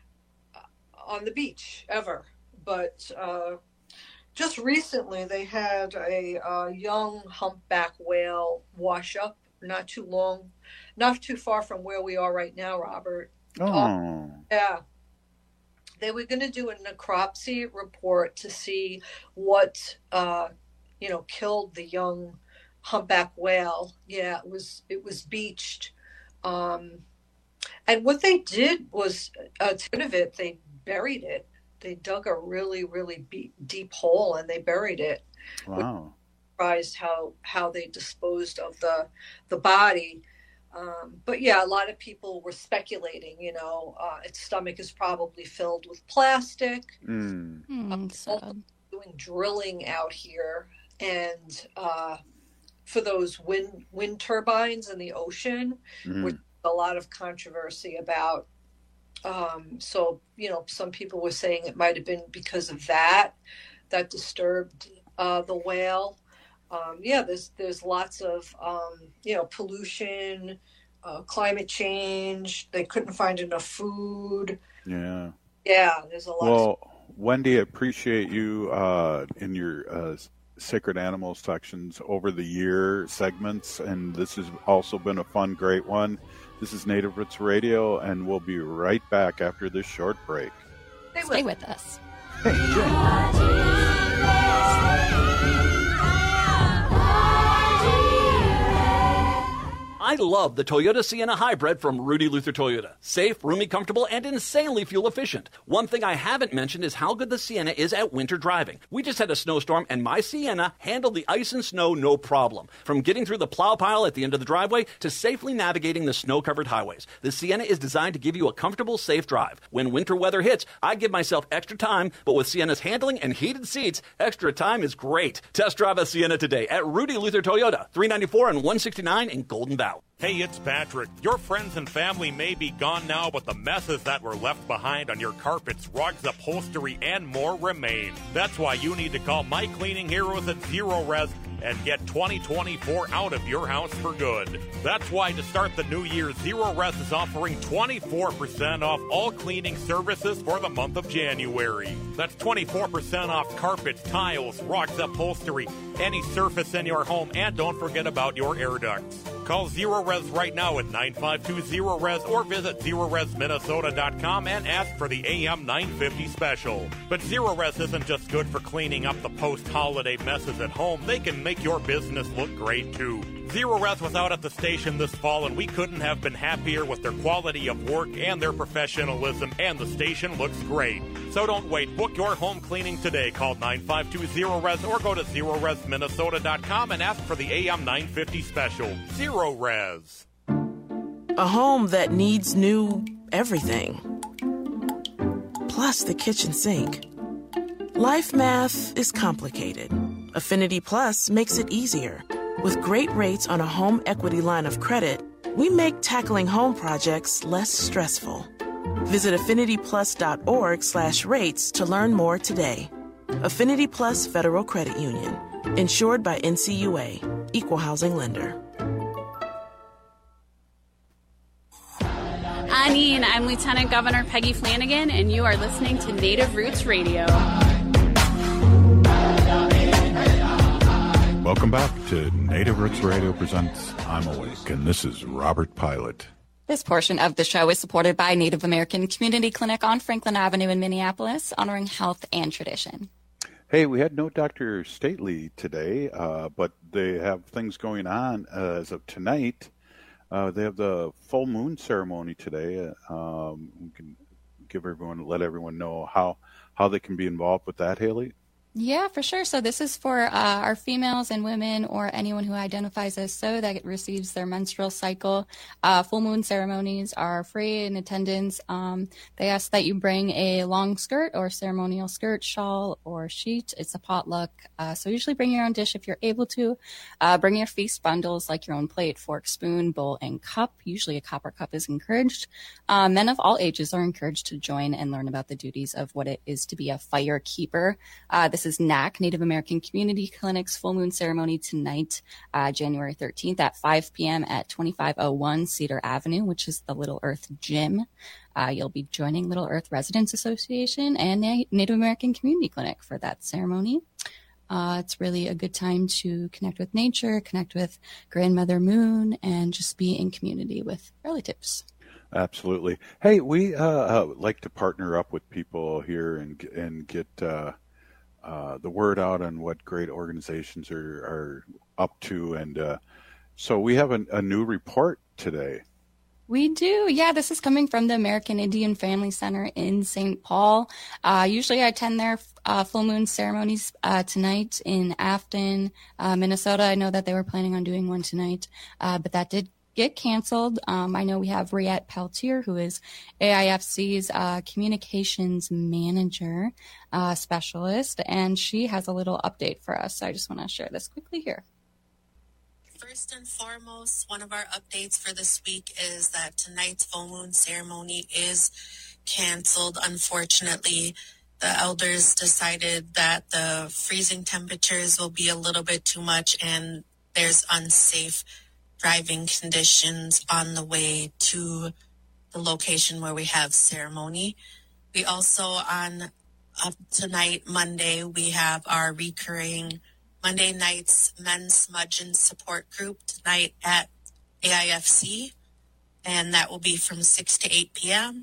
on the beach ever, but uh, just recently they had a uh, young humpback whale wash up not too long, not too far from where we are right now, Robert. Oh, uh, yeah. They were going to do a necropsy report to see what uh, you know killed the young humpback whale. Yeah, it was it was beached, um, and what they did was a ton of it. They buried it. They dug a really, really be- deep hole and they buried it. Wow! Surprised how how they disposed of the the body. Um, but yeah, a lot of people were speculating. You know, uh, its stomach is probably filled with plastic. Mm. Mm, also doing drilling out here, and uh, for those wind wind turbines in the ocean, mm. which a lot of controversy about. Um, so, you know, some people were saying it might have been because of that, that disturbed uh, the whale. Um, yeah, there's there's lots of, um, you know, pollution, uh, climate change. They couldn't find enough food. Yeah. Yeah, there's a lot. Well, of- Wendy, I appreciate you uh, in your uh, Sacred Animals sections over the year segments, and this has also been a fun, great one. This is Native Roots Radio, and we'll be right back after this short break. Stay with, Stay with us. Hey, I love the Toyota Sienna Hybrid from Rudy Luther Toyota. Safe, roomy, comfortable, and insanely fuel efficient. One thing I haven't mentioned is how good the Sienna is at winter driving. We just had a snowstorm, and my Sienna handled the ice and snow no problem. From getting through the plow pile at the end of the driveway to safely navigating the snow-covered highways. The Sienna is designed to give you a comfortable, safe drive. When winter weather hits, I give myself extra time, but with Sienna's handling and heated seats, extra time is great. Test drive a Sienna today at Rudy Luther Toyota, three ninety-four and one sixty-nine in Golden Valley. Hey, it's Patrick. Your friends and family may be gone now, but the messes that were left behind on your carpets, rugs, upholstery, and more remain. That's why you need to call My Cleaning Heroes at Zero Res and get twenty twenty-four out of your house for good. That's why to start the new year, Zero Res is offering twenty-four percent off all cleaning services for the month of January. That's twenty-four percent off carpets, tiles, rugs, upholstery, any surface in your home, and don't forget about your air ducts. Call Zero Res right now at nine five two zero res or visit zero res minnesota dot com and ask for the A M nine fifty special. But Zero Res isn't just good for cleaning up the post-holiday messes at home. They can make your business look great too. Zero Res was out at the station this fall, and we couldn't have been happier with their quality of work and their professionalism, and the station looks great. So So don't wait. Book your home cleaning today. Call nine five two zero res or go to zero res minnesota dot com and ask for the A M nine fifty special. Zero Res. A home that needs new everything. Plus the kitchen sink. Life math is complicated. Affinity Plus makes it easier. With great rates on a home equity line of credit, we make tackling home projects less stressful. Visit affinityplus.org slash rates to learn more today. Affinity Plus Federal Credit Union. Insured by N C U A. Equal housing lender. Anine, I'm Lieutenant Governor Peggy Flanagan, and you are listening to Native Roots Radio. Welcome back to Native Roots Radio presents I'm Awake, and this is Robert Pilot. This portion of the show is supported by Native American Community Clinic on Franklin Avenue in Minneapolis, honoring health and tradition. Hey, we had no Doctor Stately today, uh, but they have things going on uh, as of tonight. Uh, they have the full moon ceremony today. Um, we can give everyone, let everyone know how, how they can be involved with that, Haley. Yeah, for sure. So this is for uh, our females and women or anyone who identifies as so that receives their menstrual cycle. Uh, full moon ceremonies are free in attendance. Um, they ask that you bring a long skirt or ceremonial skirt, shawl, or sheet. It's a potluck. Uh, so usually bring your own dish if you're able to. Uh, bring your feast bundles like your own plate, fork, spoon, bowl, and cup. Usually a copper cup is encouraged. Uh, men of all ages are encouraged to join and learn about the duties of what it is to be a fire keeper. Uh, this is N A C, Native American Community Clinic's full moon ceremony tonight, uh, January thirteenth at five p.m. at twenty-five oh one Cedar Avenue, which is the Little Earth Gym. Uh, you'll be joining Little Earth Residents Association and Na- Native American Community Clinic for that ceremony. Uh, it's really a good time to connect with nature, connect with Grandmother Moon, and just be in community with relatives. Absolutely. Hey, we uh, uh, like to partner up with people here and and get uh, uh, the word out on what great organizations are, are up to. And uh, so we have a, a new report today. We do. Yeah, this is coming from the American Indian Family Center in Saint Paul. Uh, usually I attend their uh, full moon ceremonies uh, tonight in Afton, uh, Minnesota. I know that they were planning on doing one tonight, uh, but that did get canceled. Um, I know we have Riette Peltier, who is A I F C's uh, communications manager uh, specialist, and she has a little update for us. So I just want to share this quickly here. First and foremost, one of our updates for this week is that tonight's full moon ceremony is canceled. Unfortunately, the elders decided that the freezing temperatures will be a little bit too much and there's unsafe driving conditions on the way to the location where we have ceremony. We also on uh, tonight, Monday, we have our recurring Monday nights men's smudging support group tonight at A I F C, and that will be from six to eight p.m.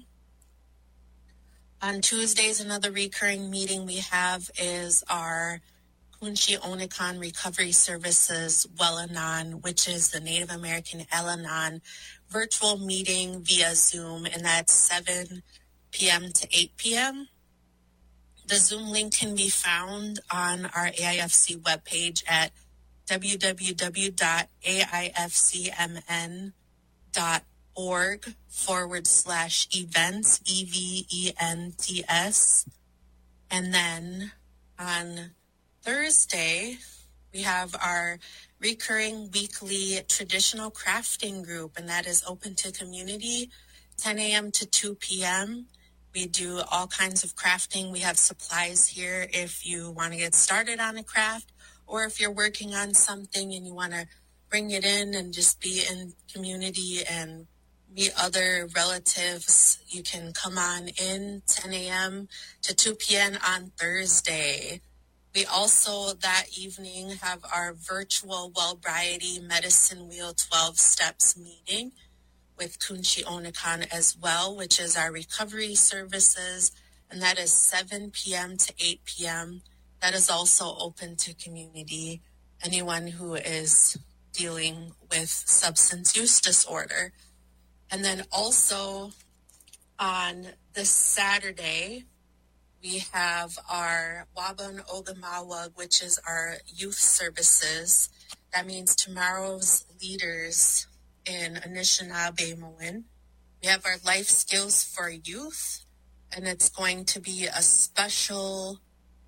On Tuesdays, another recurring meeting we have is our Kunchi Onakan Recovery Services Welanan, which is the Native American Elanan virtual meeting via Zoom, and that's seven p.m. to eight p.m. The Zoom link can be found on our A I F C webpage at www.aifcmn.org forward slash events, E V E N T S. And then on Thursday, we have our recurring weekly traditional crafting group, and that is open to community, ten a.m. to two p.m. We do all kinds of crafting. We have supplies here if you want to get started on a craft, or if you're working on something and you want to bring it in and just be in community and meet other relatives. You can come on in ten a.m. to two p.m. on Thursday. We also that evening have our virtual Wellbriety Medicine Wheel twelve Steps meeting with Kunchi Onakan as well, which is our recovery services, and that is seven p.m. to eight p.m. That is also open to community, anyone who is dealing with substance use disorder. And then also on this Saturday, we have our Waban Ogamawag, which is our youth services. That means tomorrow's leaders in Anishinaabe-Moin. We have our life skills for youth, and it's going to be a special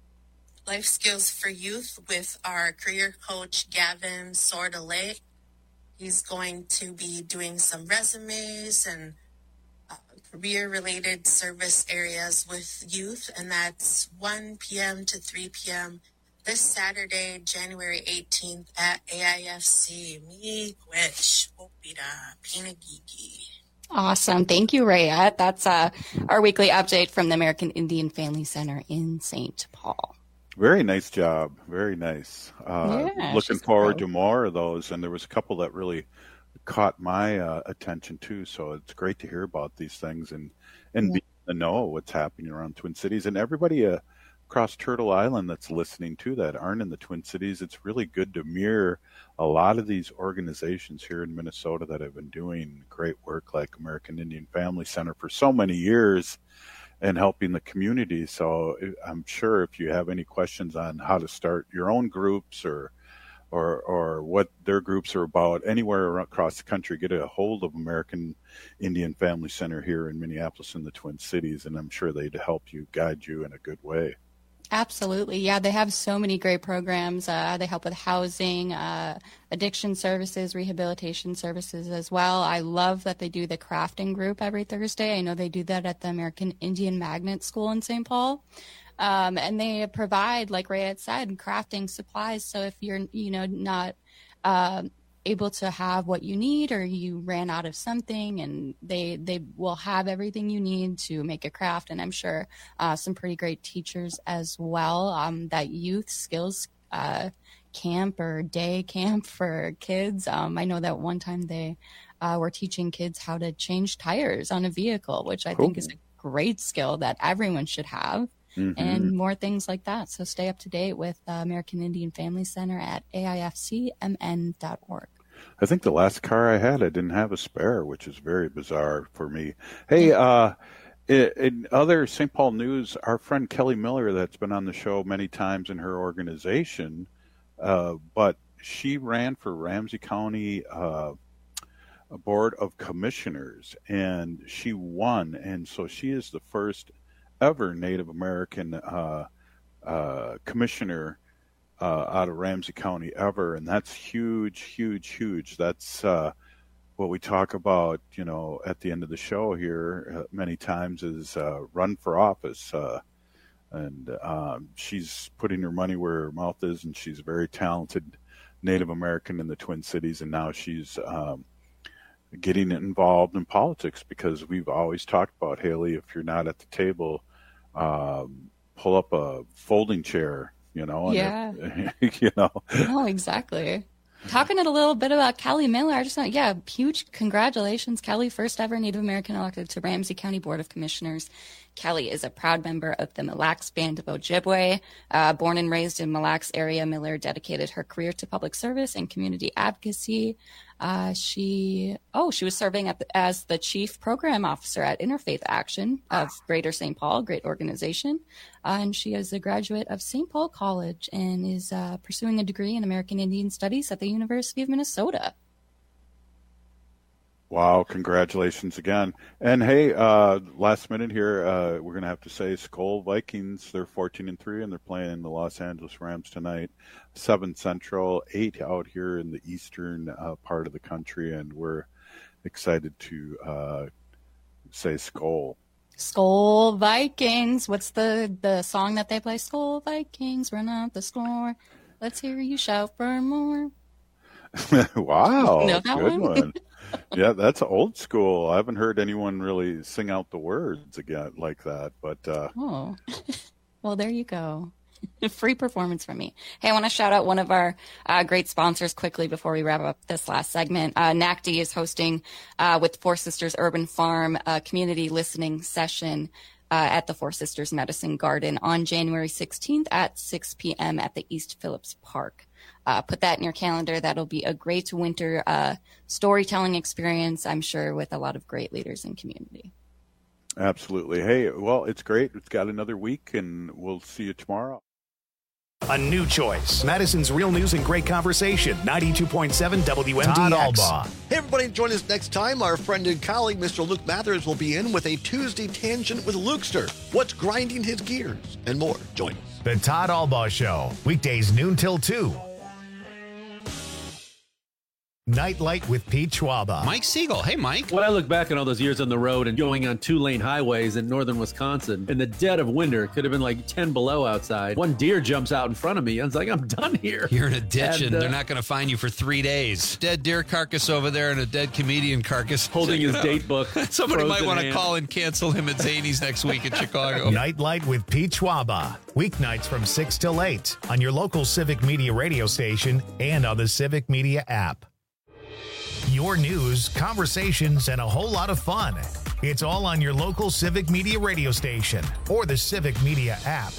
life skills for youth with our career coach, Gavin Sordale. He's going to be doing some resumes and uh, career-related service areas with youth, and that's one p.m. to three p.m. this Saturday, January eighteenth at A I F C. Miigwech, Opida, Pinagigi. Awesome. Thank you, Rayette. That's uh, our weekly update from the American Indian Family Center in Saint Paul. Very nice job. Very nice. Uh, Yeah, looking she's forward cool. to more of those. And there was a couple that really caught my uh, attention too. So it's great to hear about these things and, and Yeah. be in the know of what's happening around Twin Cities. And everybody uh, across Turtle Island that's listening to that aren't in the Twin Cities, it's really good to mirror a lot of these organizations here in Minnesota that have been doing great work, like American Indian Family Center for so many years and helping the community. So I'm sure if you have any questions on how to start your own groups or or or what their groups are about anywhere across the country, get a hold of American Indian Family Center here in Minneapolis and the Twin Cities, and I'm sure they'd help you, guide you in a good way. Absolutely. Yeah, they have so many great programs. Uh, they help with housing, uh, addiction services, rehabilitation services as well. I love that they do the crafting group every Thursday. I know they do that at the American Indian Magnet School in Saint Paul. Um, and they provide, like Ray had said, crafting supplies. So if you're, you know, not uh, able to have what you need, or you ran out of something, and they they will have everything you need to make a craft. And I'm sure uh, some pretty great teachers as well. Um, that youth skills uh, camp or day camp for kids. Um, I know that one time they uh, were teaching kids how to change tires on a vehicle, which I think is a great skill that everyone should have. Mm-hmm. And more things like that. So stay up to date with uh, American Indian Family Center at A I F C M N dot org. I think the last car I had, I didn't have a spare, which is very bizarre for me. Hey, uh, in, in other Saint Paul news, our friend Kelly Miller, that's been on the show many times in her organization, uh, but she ran for Ramsey County uh, Board of Commissioners, and she won. And so she is the first ever Native American uh, uh, commissioner uh, out of Ramsey County ever, and that's huge, huge, huge. That's uh, what we talk about, you know, at the end of the show here uh, many times is uh, run for office, uh, and um, she's putting her money where her mouth is, and she's a very talented Native American in the Twin Cities, and now she's um, getting involved in politics, because we've always talked about, Haley, if you're not at the table, um, pull up a folding chair, you know, and Yeah. if- you know, Oh, exactly. Talking a little bit about Kelly Miller, I just want, yeah, huge congratulations, Kelly, first ever Native American elected to Ramsey County Board of Commissioners. Kelly is a proud member of the Mille Lacs Band of Ojibwe. Uh, born and raised in Mille Lacs area, Miller dedicated her career to public service and community advocacy. Uh, she, oh, she was serving at the, as the chief program officer at Interfaith Action of Greater Saint Paul, great organization. Uh, and she is a graduate of Saint Paul College and is uh, pursuing a degree in American Indian Studies at the University of Minnesota. wow, congratulations again. And hey, uh, last minute here, uh, we're going to have to say Skol Vikings, they're fourteen and three, and they're playing the Los Angeles Rams tonight, seven Central, eight out here in the eastern uh, part of the country, and we're excited to uh, say Skol. Skol Vikings. What's the, the song that they play? Skol Vikings, run out the score. Let's hear you shout for more. Wow, Know that good one? one. Yeah, that's old school. I haven't heard anyone really sing out the words again like that, but uh, Oh, well, there you go. Free performance from me. Hey, I want to shout out one of our uh, great sponsors quickly before we wrap up this last segment. Uh, N A C D is hosting uh, with Four Sisters Urban Farm a community listening session uh, at the Four Sisters Medicine Garden on January sixteenth at six p.m. at the East Phillips Park. Uh, put that in your calendar. That'll be a great winter uh, storytelling experience, I'm sure, with a lot of great leaders in community. Absolutely. Hey, well, it's great. It's got another week, and we'll see you tomorrow. A new choice. Madison's Real News and Great Conversation. ninety-two point seven W M D X. Todd Albaugh. Hey, everybody, join us next time. Our friend and colleague, Mister Luke Mathers, will be in with a Tuesday Tangent with Lukester. What's grinding his gears? And more. Join us. The Todd Albaugh Show. Weekdays noon till two. Nightlight with Pete Schwaba. Mike Siegel. Hey, Mike. When I look back on all those years on the road and going on two-lane highways in northern Wisconsin, in the dead of winter, it could have been like ten below outside. One deer jumps out in front of me. I was like, I'm done here. You're in a ditch, and, and uh, they're not going to find you for three days. Dead deer carcass over there and a dead comedian carcass. Holding his date book. Somebody might want to hand. call and cancel him at Zany's next week in Chicago. Nightlight with Pete Schwaba. Weeknights from six till eight on your local Civic Media radio station and on the Civic Media app. Your news, conversations, and a whole lot of fun. It's all on your local Civic Media radio station or the Civic Media app.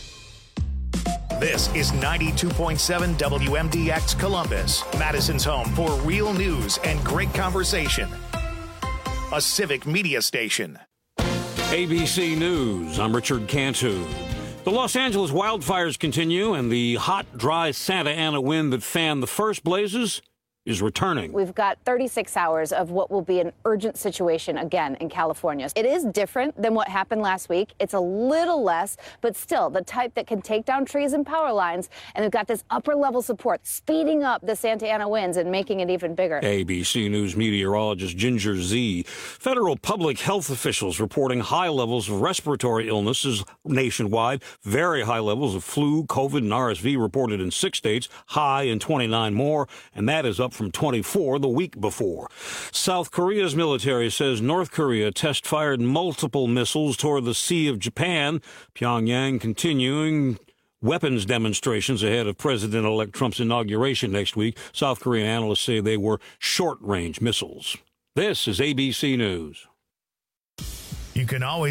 This is ninety-two point seven W M D X Columbus, Madison's home for real news and great conversation. A Civic Media station. A B C News, I'm Richard Cantu. The Los Angeles wildfires continue, and the hot, dry Santa Ana wind that fanned the first blazes is returning. We've got thirty-six hours of what will be an urgent situation again in California. It is different than what happened last week. It's a little less, but still the type that can take down trees and power lines. And we've got this upper level support speeding up the Santa Ana winds and making it even bigger. A B C News meteorologist Ginger Z. Federal public health officials reporting high levels of respiratory illnesses nationwide. Very high levels of flu, COVID, and R S V reported in six states, high in twenty-nine more, and that is up from twenty-four the week before. South Korea's military says North Korea test-fired multiple missiles toward the Sea of Japan. Pyongyang continuing weapons demonstrations ahead of President-elect Trump's inauguration next week. South Korean analysts say they were short-range missiles. This is A B C News. You can always